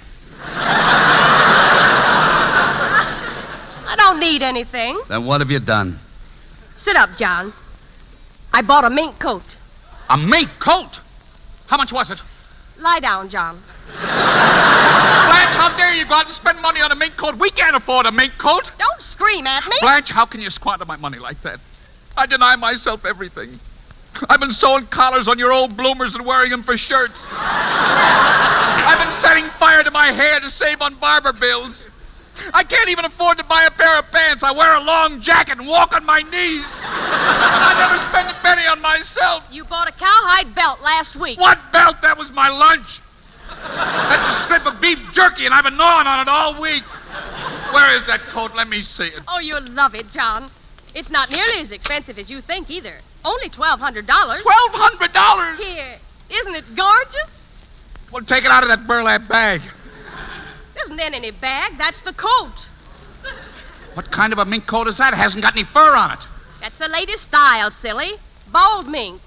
I don't need anything. Then what have you done? Sit up, John. I bought a mink coat. A mink coat? How much was it? Lie down, John. Blanche, how dare you go out and spend money on a mink coat? We can't afford a mink coat. Don't scream at me. Blanche, how can you squander my money like that? I deny myself everything. I've been sewing collars on your old bloomers and wearing them for shirts. I've been setting fire to my hair to save on barber bills. I can't even afford to buy a pair of pants. I wear a long jacket and walk on my knees. I never spend a penny on myself. You bought a cowhide belt last week. What belt? That was my lunch. That's a strip of beef jerky, and I've been gnawing on it all week. Where is that coat? Let me see it. Oh, you'll love it, John. It's not nearly as expensive as you think, either. Only $1,200. $1,200? Here. Isn't it gorgeous? Well, take it out of that burlap bag. Isn't in any bag. That's the coat. What kind of a mink coat is that? It hasn't got any fur on it. That's the latest style, silly. Bald mink.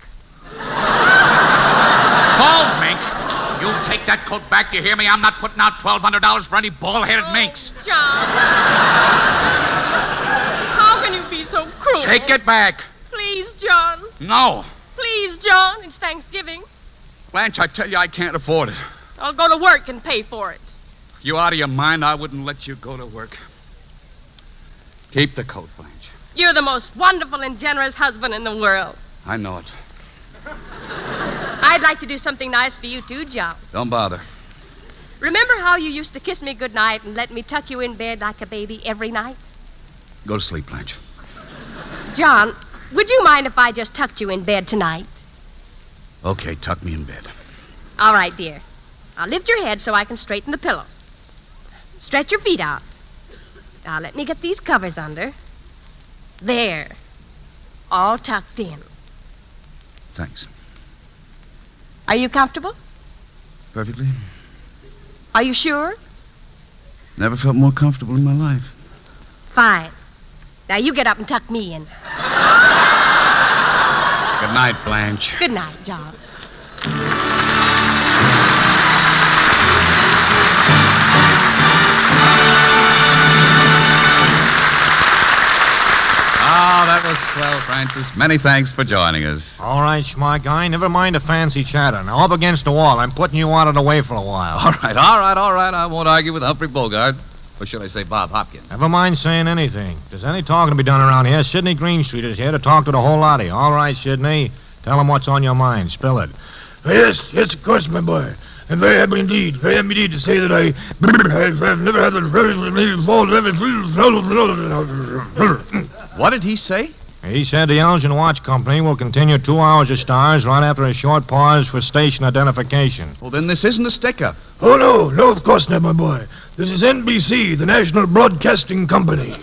Bald mink? You take that coat back, you hear me? I'm not putting out $1,200 for any bald-headed minks. John. How can you be so cruel? Take it back. Please, John. No. Please, John. It's Thanksgiving. Blanche, I tell you, I can't afford it. I'll go to work and pay for it. You out of your mind, I wouldn't let you go to work. Keep the coat, Blanche. You're the most wonderful and generous husband in the world. I know it. I'd like to do something nice for you, too, John. Don't bother. Remember how you used to kiss me goodnight and let me tuck you in bed like a baby every night? Go to sleep, Blanche. John, would you mind if I just tucked you in bed tonight? Okay, tuck me in bed. All right, dear. I'll lift your head so I can straighten the pillow. Stretch your feet out. Now, let me get these covers under. There. All tucked in. Thanks. Are you comfortable? Perfectly. Are you sure? Never felt more comfortable in my life. Fine. Now you get up and tuck me in. Good night, Blanche. Good night, John. Ah, that was swell, Francis. Many thanks for joining us. All right, smart guy. Never mind the fancy chatter. Now, up against the wall. I'm putting you out of the way for a while. All right. I won't argue with Humphrey Bogart. Or should I say Bob Hopkins? Never mind saying anything. If there's any talking to be done around here, Sidney Greenstreet is here to talk to the whole lot of you. All right, Sidney. Tell him what's on your mind. Spill it. Yes, of course, my boy. I'm very happy indeed to say that I've never had the What did he say? He said the Elgin Watch Company will continue 2 hours of stars right after a short pause for station identification. Well, then this isn't a stick-up. Oh, no, of course not, my boy. This is NBC, the National Broadcasting Company.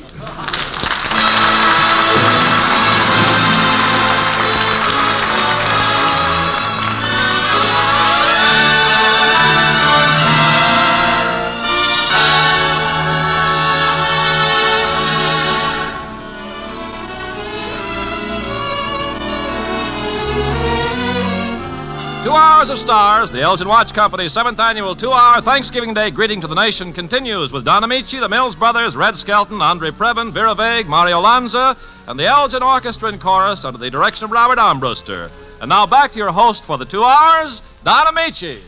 2 hours of stars, the Elgin Watch Company's 7th annual 2-hour Thanksgiving Day greeting to the nation continues with Don Amici, the Mills Brothers, Red Skelton, Andre Previn, Vera Vague, Mario Lanza, and the Elgin Orchestra and Chorus under the direction of Robert Armbruster. And now back to your host for the 2 hours, Don Amici.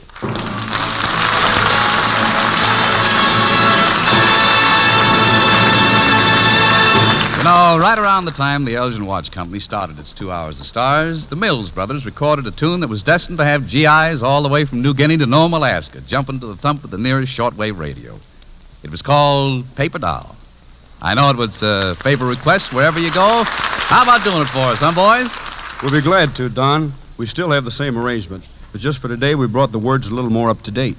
You know, right around the time the Elgin Watch Company started its 2 hours of stars, the Mills Brothers recorded a tune that was destined to have GIs all the way from New Guinea to Nome, Alaska, jumping to the thump of the nearest shortwave radio. It was called Paper Doll. I know it was a favor request wherever you go. How about doing it for us, huh, boys? We'll be glad to, Don. We still have the same arrangement. But just for today, we brought the words a little more up to date.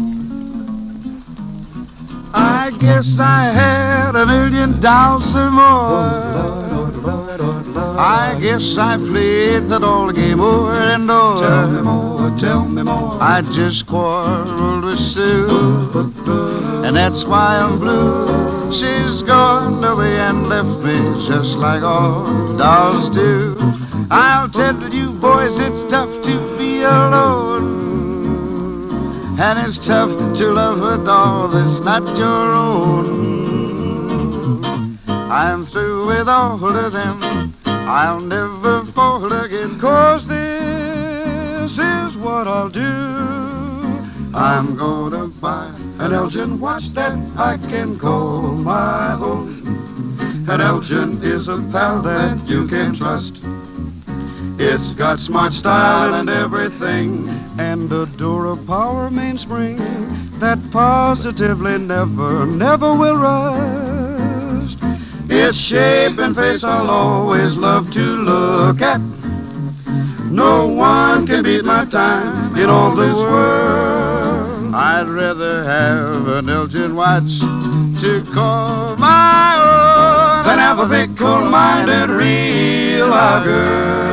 I guess I had $1 million or more. I guess I played that old game over and over. Tell me more, tell me more. I just quarreled with Sue, and that's why I'm blue. She's gone away and left me just like all dolls do. I'll tell you boys, it's tough to be alone. And it's tough to love a doll that's not your own. I'm through with all of them. I'll never fall again. 'Cause this is what I'll do. I'm gonna buy an Elgin watch that I can call my own. An Elgin is a pal that you can trust. It's got smart style and everything, and a Dura Power mainspring that positively never will rust. Its shape and face I'll always love to look at. No one can beat my time in all this world. I'd rather have an Elgin watch to call my own than have a big coal-minded real girl.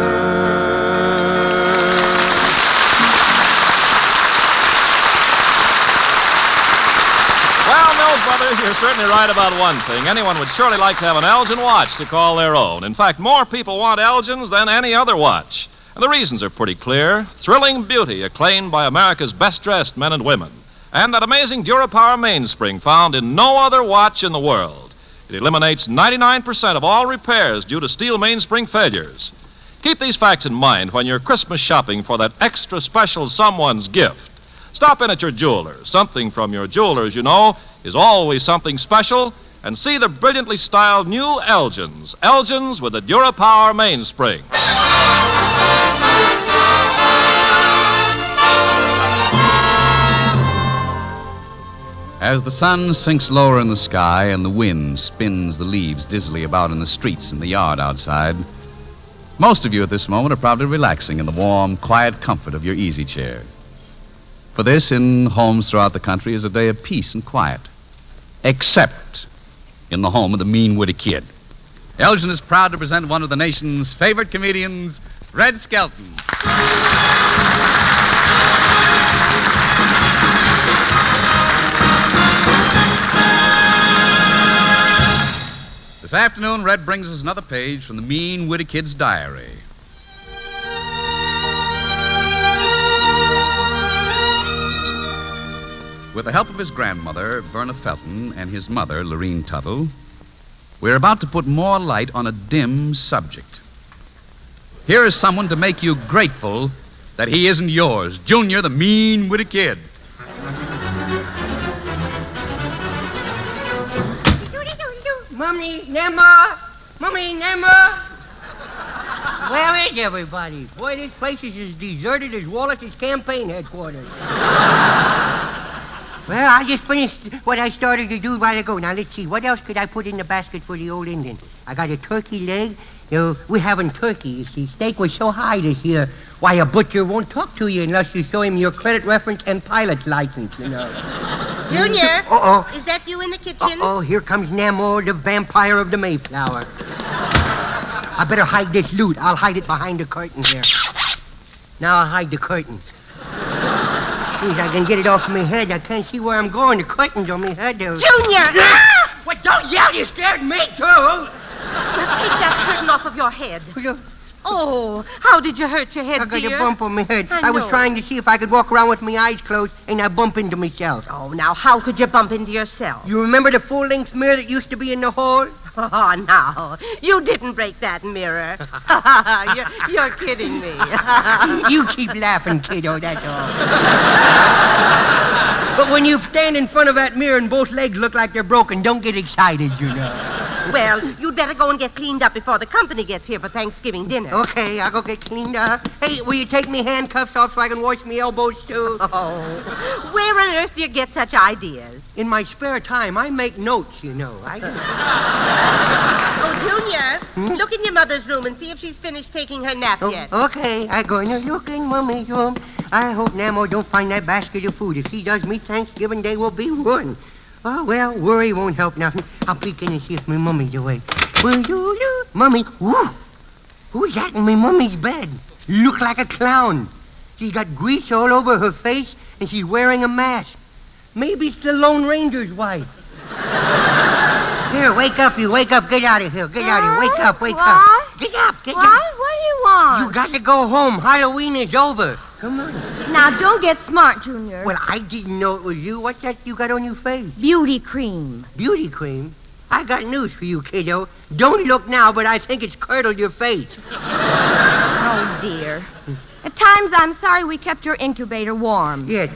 Brother, you're certainly right about one thing. Anyone would surely like to have an Elgin watch to call their own. In fact, more people want Elgins than any other watch. And the reasons are pretty clear. Thrilling beauty acclaimed by America's best-dressed men and women. And that amazing Dura-Power mainspring found in no other watch in the world. It eliminates 99% of all repairs due to steel mainspring failures. Keep these facts in mind when you're Christmas shopping for that extra special someone's gift. Stop in at your jeweler's. Something from your jeweler's, you know, is always something special. And see the brilliantly styled new Elgins. Elgins with a Dura-Power mainspring. As the sun sinks lower in the sky and the wind spins the leaves dizzily about in the streets and the yard outside, most of you at this moment are probably relaxing in the warm, quiet comfort of your easy chair. For this, in homes throughout the country, is a day of peace and quiet. Except in the home of the mean-witty kid. Elgin is proud to present one of the nation's favorite comedians, Red Skelton. This afternoon, Red brings us another page from the Mean Witty Kid's diary. With the help of his grandmother, Verna Felton, and his mother, Lorene Tuttle, we're about to put more light on a dim subject. Here is someone to make you grateful that he isn't yours, Junior, the Mean Witty Kid. Mummy, Nema! Mummy, Nema! Where is everybody? Boy, this place is as deserted as Wallace's campaign headquarters. Well, I just finished what I started to do a while ago. Now, let's see. What else could I put in the basket for the old Indian? I got a turkey leg. You know, we're having turkey, you see. Steak was so high this year. Why, a butcher won't talk to you unless you show him your credit reference and pilot's license, you know. Junior? Uh-oh. Is that you in the kitchen? Uh-oh, here comes Namor, the vampire of the Mayflower. I better hide this loot. I'll hide it behind the curtain here. Now I'll hide the curtain. As soon as I can get it off my head, I can't see where I'm going. The curtain's on my head, though. Junior! What, don't yell, you scared me, too! Now take that curtain off of your head. Oh, how did you hurt your head, I got dear? a bump on my head. I was know. trying to see if I could walk around with my eyes closed, and I bump into myself. Oh, now, how could you bump into yourself? You remember the full-length mirror that used to be in the hall? Oh, now, you didn't break that mirror. You're kidding me. You keep laughing, kiddo, that's all. But when you stand in front of that mirror and both legs look like they're broken, don't get excited, you know. Well, you'd better go and get cleaned up before the company gets here for Thanksgiving dinner. Okay, I'll go get cleaned up. Hey, will you take me handcuffs off so I can wash my elbows, too? Oh, where on earth do you get such ideas? In my spare time, I make notes, you know. Oh, Junior, look in your mother's room and see if she's finished taking her nap yet. Okay, I'm going to look in Mummy's room. I hope Namo don't find that basket of food. If she does, me Thanksgiving Day will be ruined. Oh, well, worry won't help nothing. I'll peek in and see if my mummy's awake. Mummy, whoo! Who's that in my mummy's bed? Look like a clown. She's got grease all over her face, and she's wearing a mask. Maybe it's the Lone Ranger's wife. Here, wake up, you. Wake up. Get out of here. Get out of here. Wake up, wake up. Get up, get up. What do you want? You got to go home. Halloween is over. Come on. Now, don't get smart, Junior. Well, I didn't know it was you. What's that you got on your face? Beauty cream. Beauty cream? I got news for you, kiddo. Don't look now, but I think it's curdled your face. Oh, dear. At times, I'm sorry we kept your incubator warm. Yes.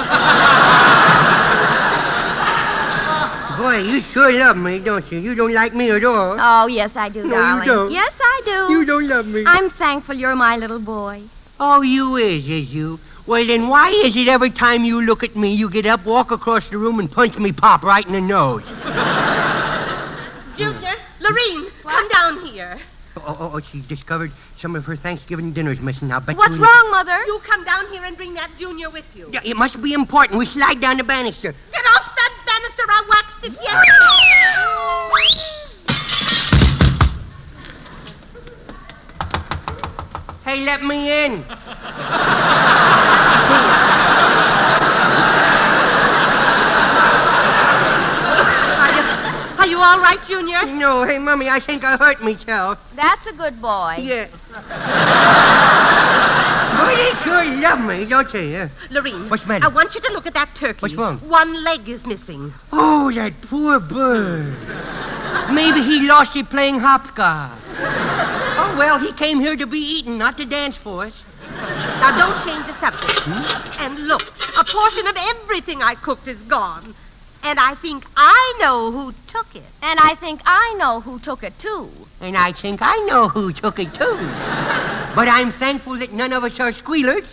Boy, you sure love me, don't you? You don't like me at all. Oh, yes, I do, No, darling. you don't. Yes, I do. You don't love me. I'm thankful you're my little boy. Oh, you is you? Well, then why is it every time you look at me, you get up, walk across the room, and punch me pop right in the nose? Junior, Lorene, come down here. Oh, she's discovered some of her Thanksgiving dinner's missing. I'll bet What's you... wrong, Mother? You come down here and bring that Junior with you. Yeah, it must be important. We slide down the banister. Get off that banister. I waxed it yesterday. Hey, let me in. Are you all right, Junior? No, hey, Mummy, I think I hurt myself. That's a good boy. Yeah. Boy, they sure love me, don't they? Lorene, What's the matter? I want you to look at that turkey. What's wrong? One leg is missing. Oh, that poor bird. Maybe he lost it playing hopscotch. Oh, well, he came here to be eaten, not to dance for us. Now, don't change the subject. And look, a portion of everything I cooked is gone. And I think I know who took it. And I think I know who took it, too. And I think I know who took it, too. But I'm thankful that none of us are squealers.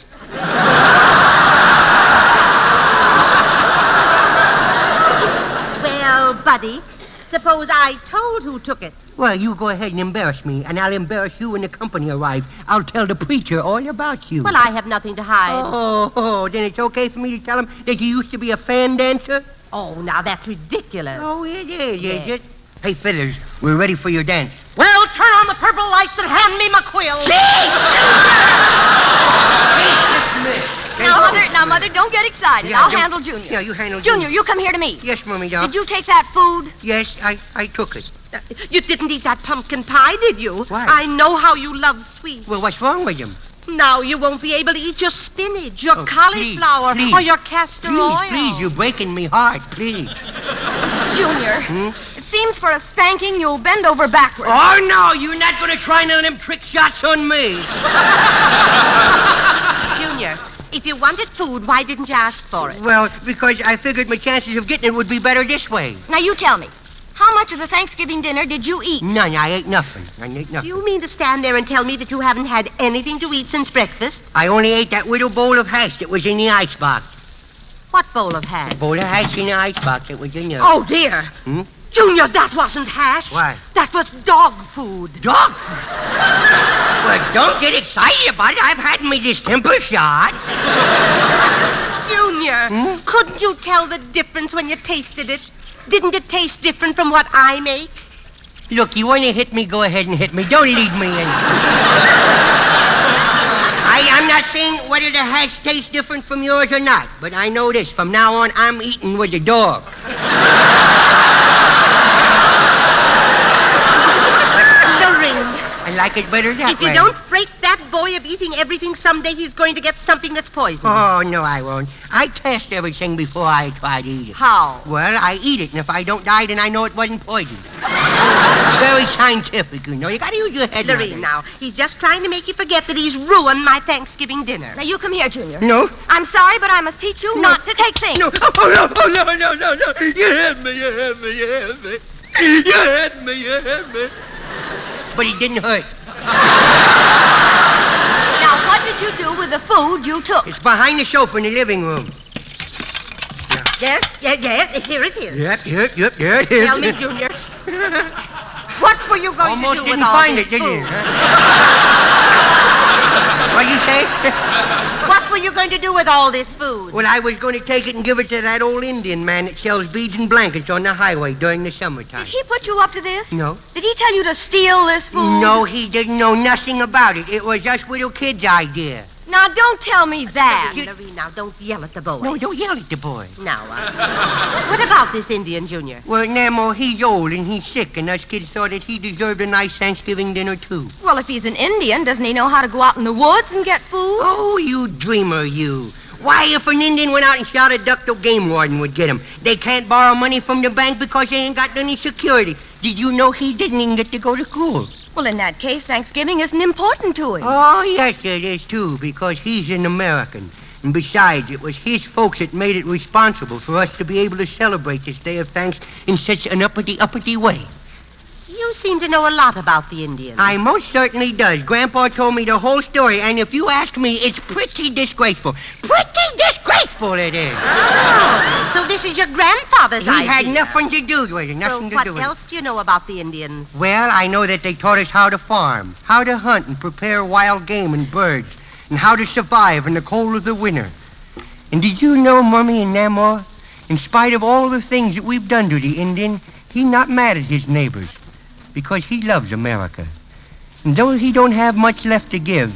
Well, Buddy, suppose I told who took it. Well, you go ahead and embarrass me, and I'll embarrass you when the company arrives. I'll tell the preacher all about you. Well, I have nothing to hide. Oh, then it's okay for me to tell him that you used to be a fan dancer? Oh, now that's ridiculous. Oh, it is, is it? Hey, fiddlers, we're ready for your dance. Well, turn on the purple lights and hand me my quill. Now, Mother, don't get excited. decided. Yeah, I'll don't- handle Junior. Yeah, you handle Junior, you come here to me. Yes, Mummy, doll. Did you take that food? Yes, I took it. You didn't eat that pumpkin pie, did you? Why? I know how you love sweets. Well, what's wrong with him? Now you won't be able to eat your spinach, your Oh, cauliflower, please, or your castor oil. Please, you're breaking me heart, please. Junior, Hmm? it seems for a spanking you'll bend over backwards. Oh, no, you're not going to try none of them trick shots on me. Junior, if you wanted food, why didn't you ask for it? Well, because I figured my chances of getting it would be better this way. Now you tell me, how much of the Thanksgiving dinner did you eat? None, I ate nothing. You mean to stand there and tell me that you haven't had anything to eat since breakfast? I only ate that little bowl of hash that was in the icebox. What bowl of hash? Bowl of hash in the icebox that was in there. Oh, dear. Hmm? Junior, that wasn't hash. Why? That was dog food. Dog food? Well, don't get excited about it. I've had me distemper shot. Junior, couldn't you tell the difference when you tasted it? Didn't it taste different from what I make? Look, you want to hit me, go ahead and hit me. Don't lead me in. I'm not saying whether the hash tastes different from yours or not, but I know this. From now on, I'm eating with the dog. I like it better that If way. you don't break that boy of eating everything, someday he's going to get something that's poison. Oh, no, I won't. I test everything before I try to eat it. How? Well, I eat it, and if I don't die, then I know it wasn't poison. Very scientific, you know. You gotta use your head. Lorene, now, he's just trying to make you forget that he's ruined my Thanksgiving dinner. Now you come here, Junior. No. I'm sorry, but I must teach you not to take things. No. No. You had me. But he didn't hurt. Now, what did you do with the food you took? It's behind the sofa in the living room. Yes, here it is. Yep, there it is. Tell me, Junior. What were you going Almost to do didn't with all find this it, did you? food? What'd you say? What were you going to do with all this food? Well, I was going to take it and give it to that old Indian man that sells beads and blankets on the highway during the summertime. Did he put you up to this? No. Did he tell you to steal this food? No, he didn't know nothing about it. It was us little kids' idea. Now, don't tell me that. Lorene, now, don't yell at the boy. No, don't yell at the boy. Now, what about this Indian, Junior? Well, Nemo, he's old and he's sick, and us kids thought that he deserved a nice Thanksgiving dinner, too. Well, if he's an Indian, doesn't he know how to go out in the woods and get food? Oh, you dreamer, you. Why, if an Indian went out and shot a duck, the game warden would get him. They can't borrow money from the bank because they ain't got any security. Did you know he didn't even get to go to school? Well, in that case, Thanksgiving isn't important to him. Oh, yes, it is, too, because he's an American. And besides, it was his folks that made it responsible for us to be able to celebrate this day of thanks in such an uppity way. You seem to know a lot about the Indians. I most certainly does. Grandpa told me the whole story, and if you ask me, it's pretty disgraceful. Pretty disgraceful it is. Oh, so this is your grandfather's He idea. had nothing to do with it, So nothing to what do with it. else do you know about the Indians? Well, I know that they taught us how to farm, how to hunt and prepare wild game and birds, and how to survive in the cold of the winter. And did you know, Mummy and Namor, in spite of all the things that we've done to the Indian, he's not mad at his neighbors, because he loves America. And though he don't have much left to give,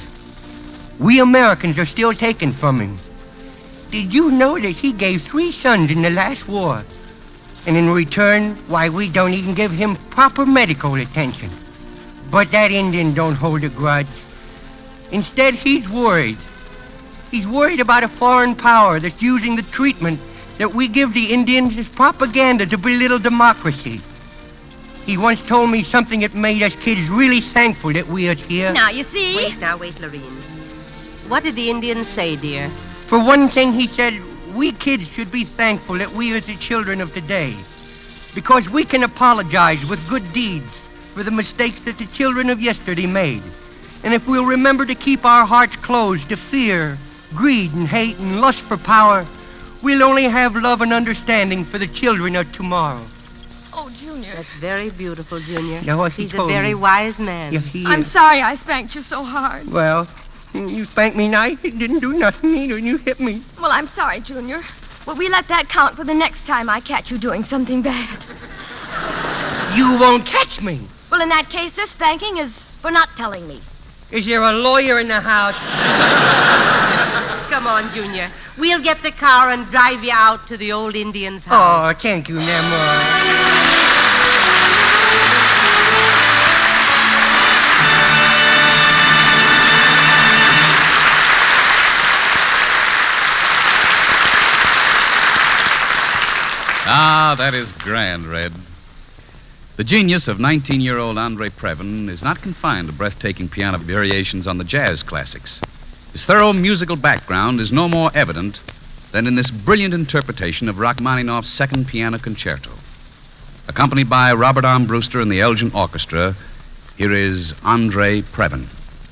we Americans are still taken from him. Did you know that he gave 3 sons in the last war? And in return, why, we don't even give him proper medical attention. But that Indian don't hold a grudge. Instead, he's worried. He's worried about a foreign power that's using the treatment that we give the Indians as propaganda to belittle democracy. He once told me something that made us kids really thankful that we are here. Now, you see? Wait, Lorene. What did the Indians say, dear? For one thing, he said, we kids should be thankful that we are the children of today, because we can apologize with good deeds for the mistakes that the children of yesterday made. And if we'll remember to keep our hearts closed to fear, greed, and hate, and lust for power, we'll only have love and understanding for the children of tomorrow. Oh, Junior. That's very beautiful, Junior. Now, what he He's a told very me. wise man. Yes, he I'm is. sorry I spanked you so hard. Well, you spanked me nice. It didn't do nothing either, and you hit me. Well, I'm sorry, Junior. Will we let that count for the next time I catch you doing something bad? You won't catch me. Well, in that case, this spanking is for not telling me. Is there a lawyer in the house? Come on, Junior. We'll get the car and drive you out to the old Indian's house. Oh, thank you, Nemo. Ah, that is grand, Red. The genius of 19-year-old Andre Previn is not confined to breathtaking piano variations on the jazz classics. His thorough musical background is no more evident than in this brilliant interpretation of Rachmaninoff's Second Piano Concerto. Accompanied by Robert Armbruster and the Elgin Orchestra, here is Andre Previn.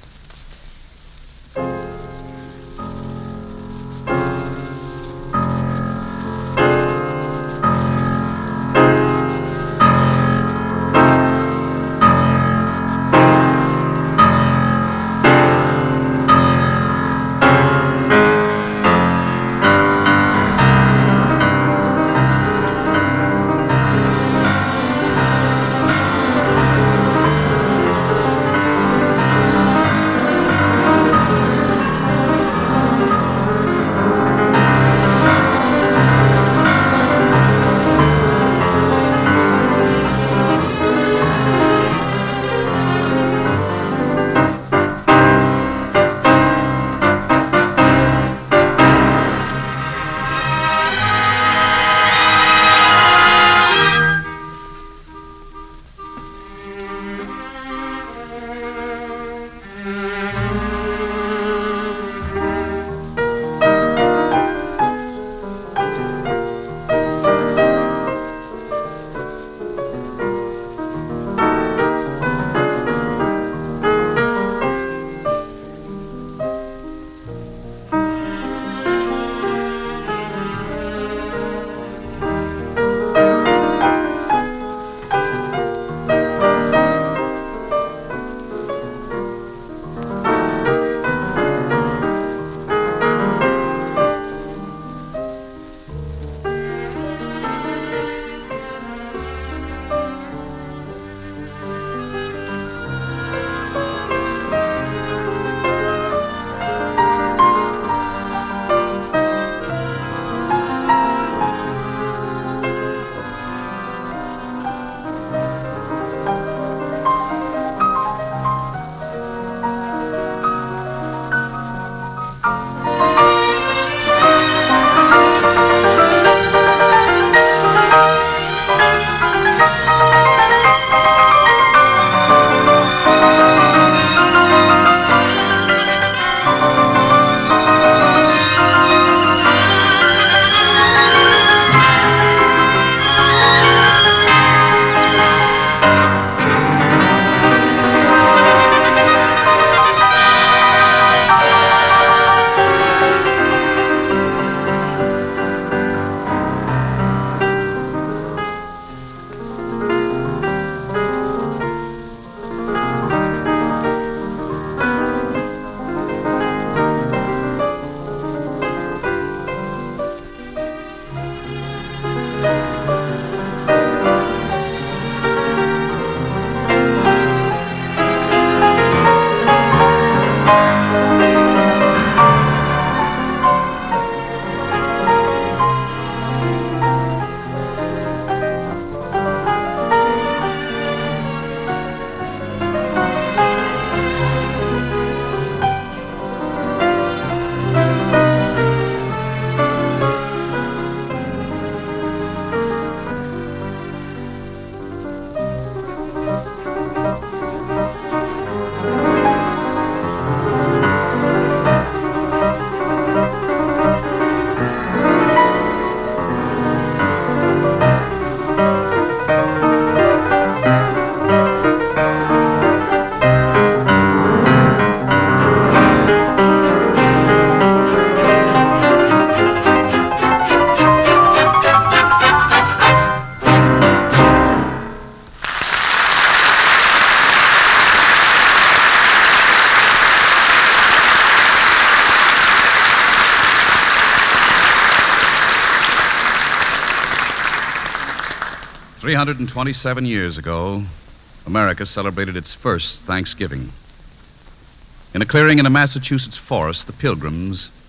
"327 years ago, America celebrated its first Thanksgiving. In a clearing in a Massachusetts forest, the Pilgrims,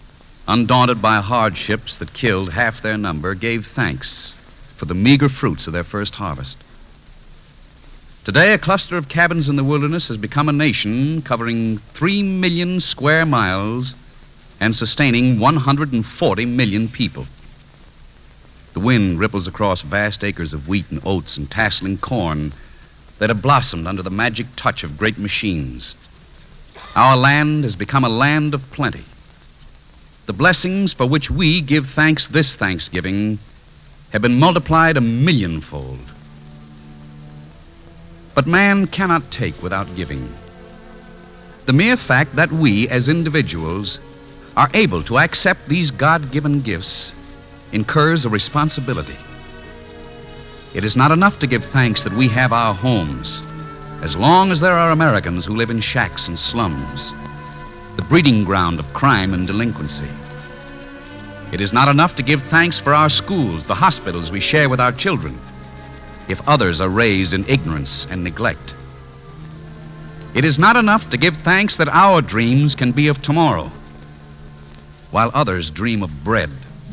undaunted by hardships that killed half their number, gave thanks for the meager fruits of their first harvest. Today, a cluster of cabins in the wilderness has become a nation covering 3 million square miles and sustaining 140 million people. The wind ripples across vast acres of wheat and oats and tasseling corn that have blossomed under the magic touch of great machines. Our land has become a land of plenty. The blessings for which we give thanks this Thanksgiving have been multiplied 1,000,000-fold. But man cannot take without giving. The mere fact that we, as individuals, are able to accept these God-given gifts incurs a responsibility. It is not enough to give thanks that we have our homes, as long as there are Americans who live in shacks and slums, the breeding ground of crime and delinquency. It is not enough to give thanks for our schools, the hospitals we share with our children, if others are raised in ignorance and neglect. It is not enough to give thanks that our dreams can be of tomorrow, while others dream of bread.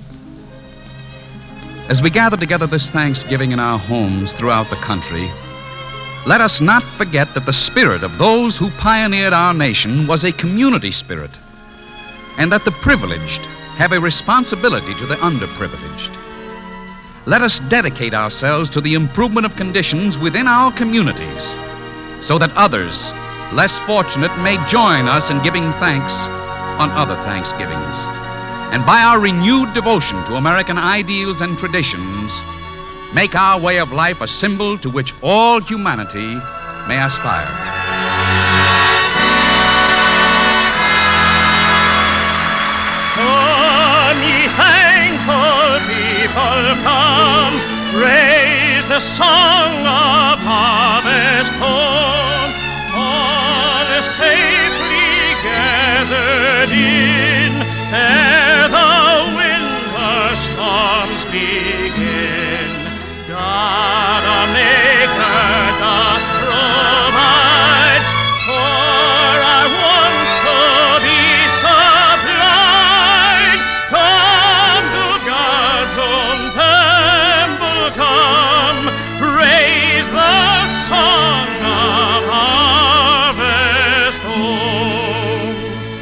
As we gather together this Thanksgiving in our homes throughout the country, let us not forget that the spirit of those who pioneered our nation was a community spirit, and that the privileged have a responsibility to the underprivileged. Let us dedicate ourselves to the improvement of conditions within our communities, so that others, less fortunate, may join us in giving thanks on other Thanksgivings, and by our renewed devotion to American ideals and traditions, make our way of life a symbol to which all humanity may aspire. Come, ye thankful people, come, raise the song of harvest home, all safely gathered in, ere the winter storms begin. God, our Maker, doth provide for our wants to be supplied. Come to God's own temple, come, praise the song of harvest home.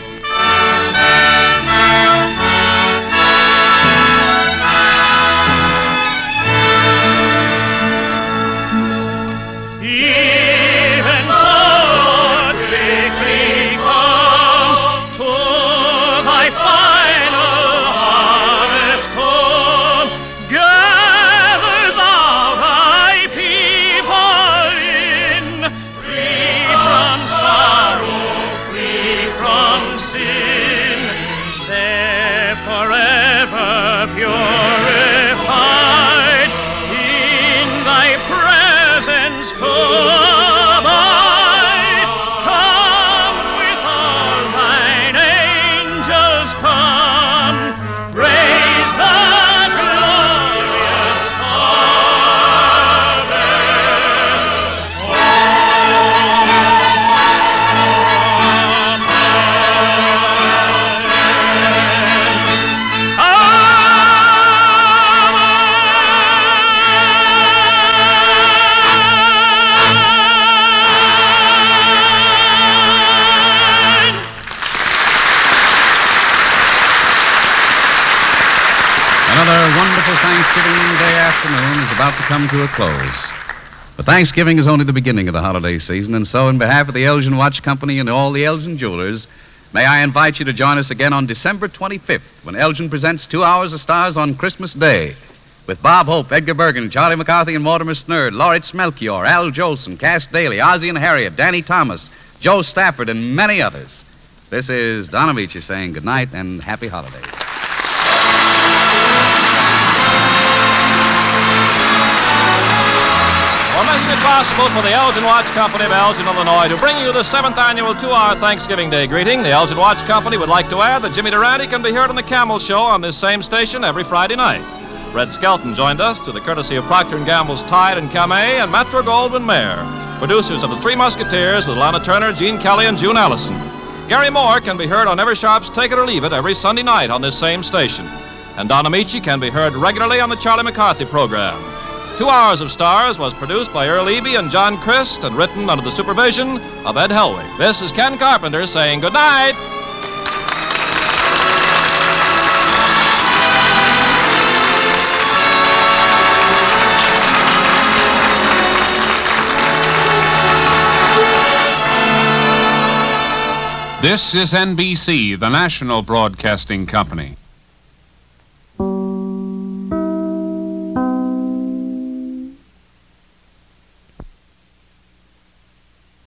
Even so, Lord, quickly come to thy final harvest home. Gather thou thy people in, free from sorrow, free from sin. There forever purified, in thy presence to abide. Come with all thine angels, come, praise the glorious harvest. Another wonderful Thanksgiving Day afternoon is about to come to a close. But Thanksgiving is only the beginning of the holiday season, and so in behalf of the Elgin Watch Company and all the Elgin Jewelers, may I invite you to join us again on December 25th, when Elgin presents 2 Hours of Stars on Christmas Day, with Bob Hope, Edgar Bergen, Charlie McCarthy and Mortimer Snerd, Lauritz Melchior, Al Jolson, Cass Daly, Ozzie and Harriet, Danny Thomas, Joe Stafford, and many others. This is Don Amici saying good night and happy holidays. We're making it possible for the Elgin Watch Company of Elgin, Illinois, to bring you the 7th annual 2-hour Thanksgiving Day greeting. The Elgin Watch Company would like to add that Jimmy Durante can be heard on the Camel Show on this same station every Friday night. Red Skelton joined us through the courtesy of Procter & Gamble's Tide and Camay and Metro Goldwyn Mayer, producers of The Three Musketeers with Lana Turner, Gene Kelly, and June Allison. Gary Moore can be heard on Eversharp's Take It or Leave It every Sunday night on this same station. And Don Amici can be heard regularly on the Charlie McCarthy program. 2 Hours of Stars was produced by Earl Eby and John Christ and written under the supervision of Ed Helwig. This is Ken Carpenter saying good night. This is NBC, the national broadcasting company.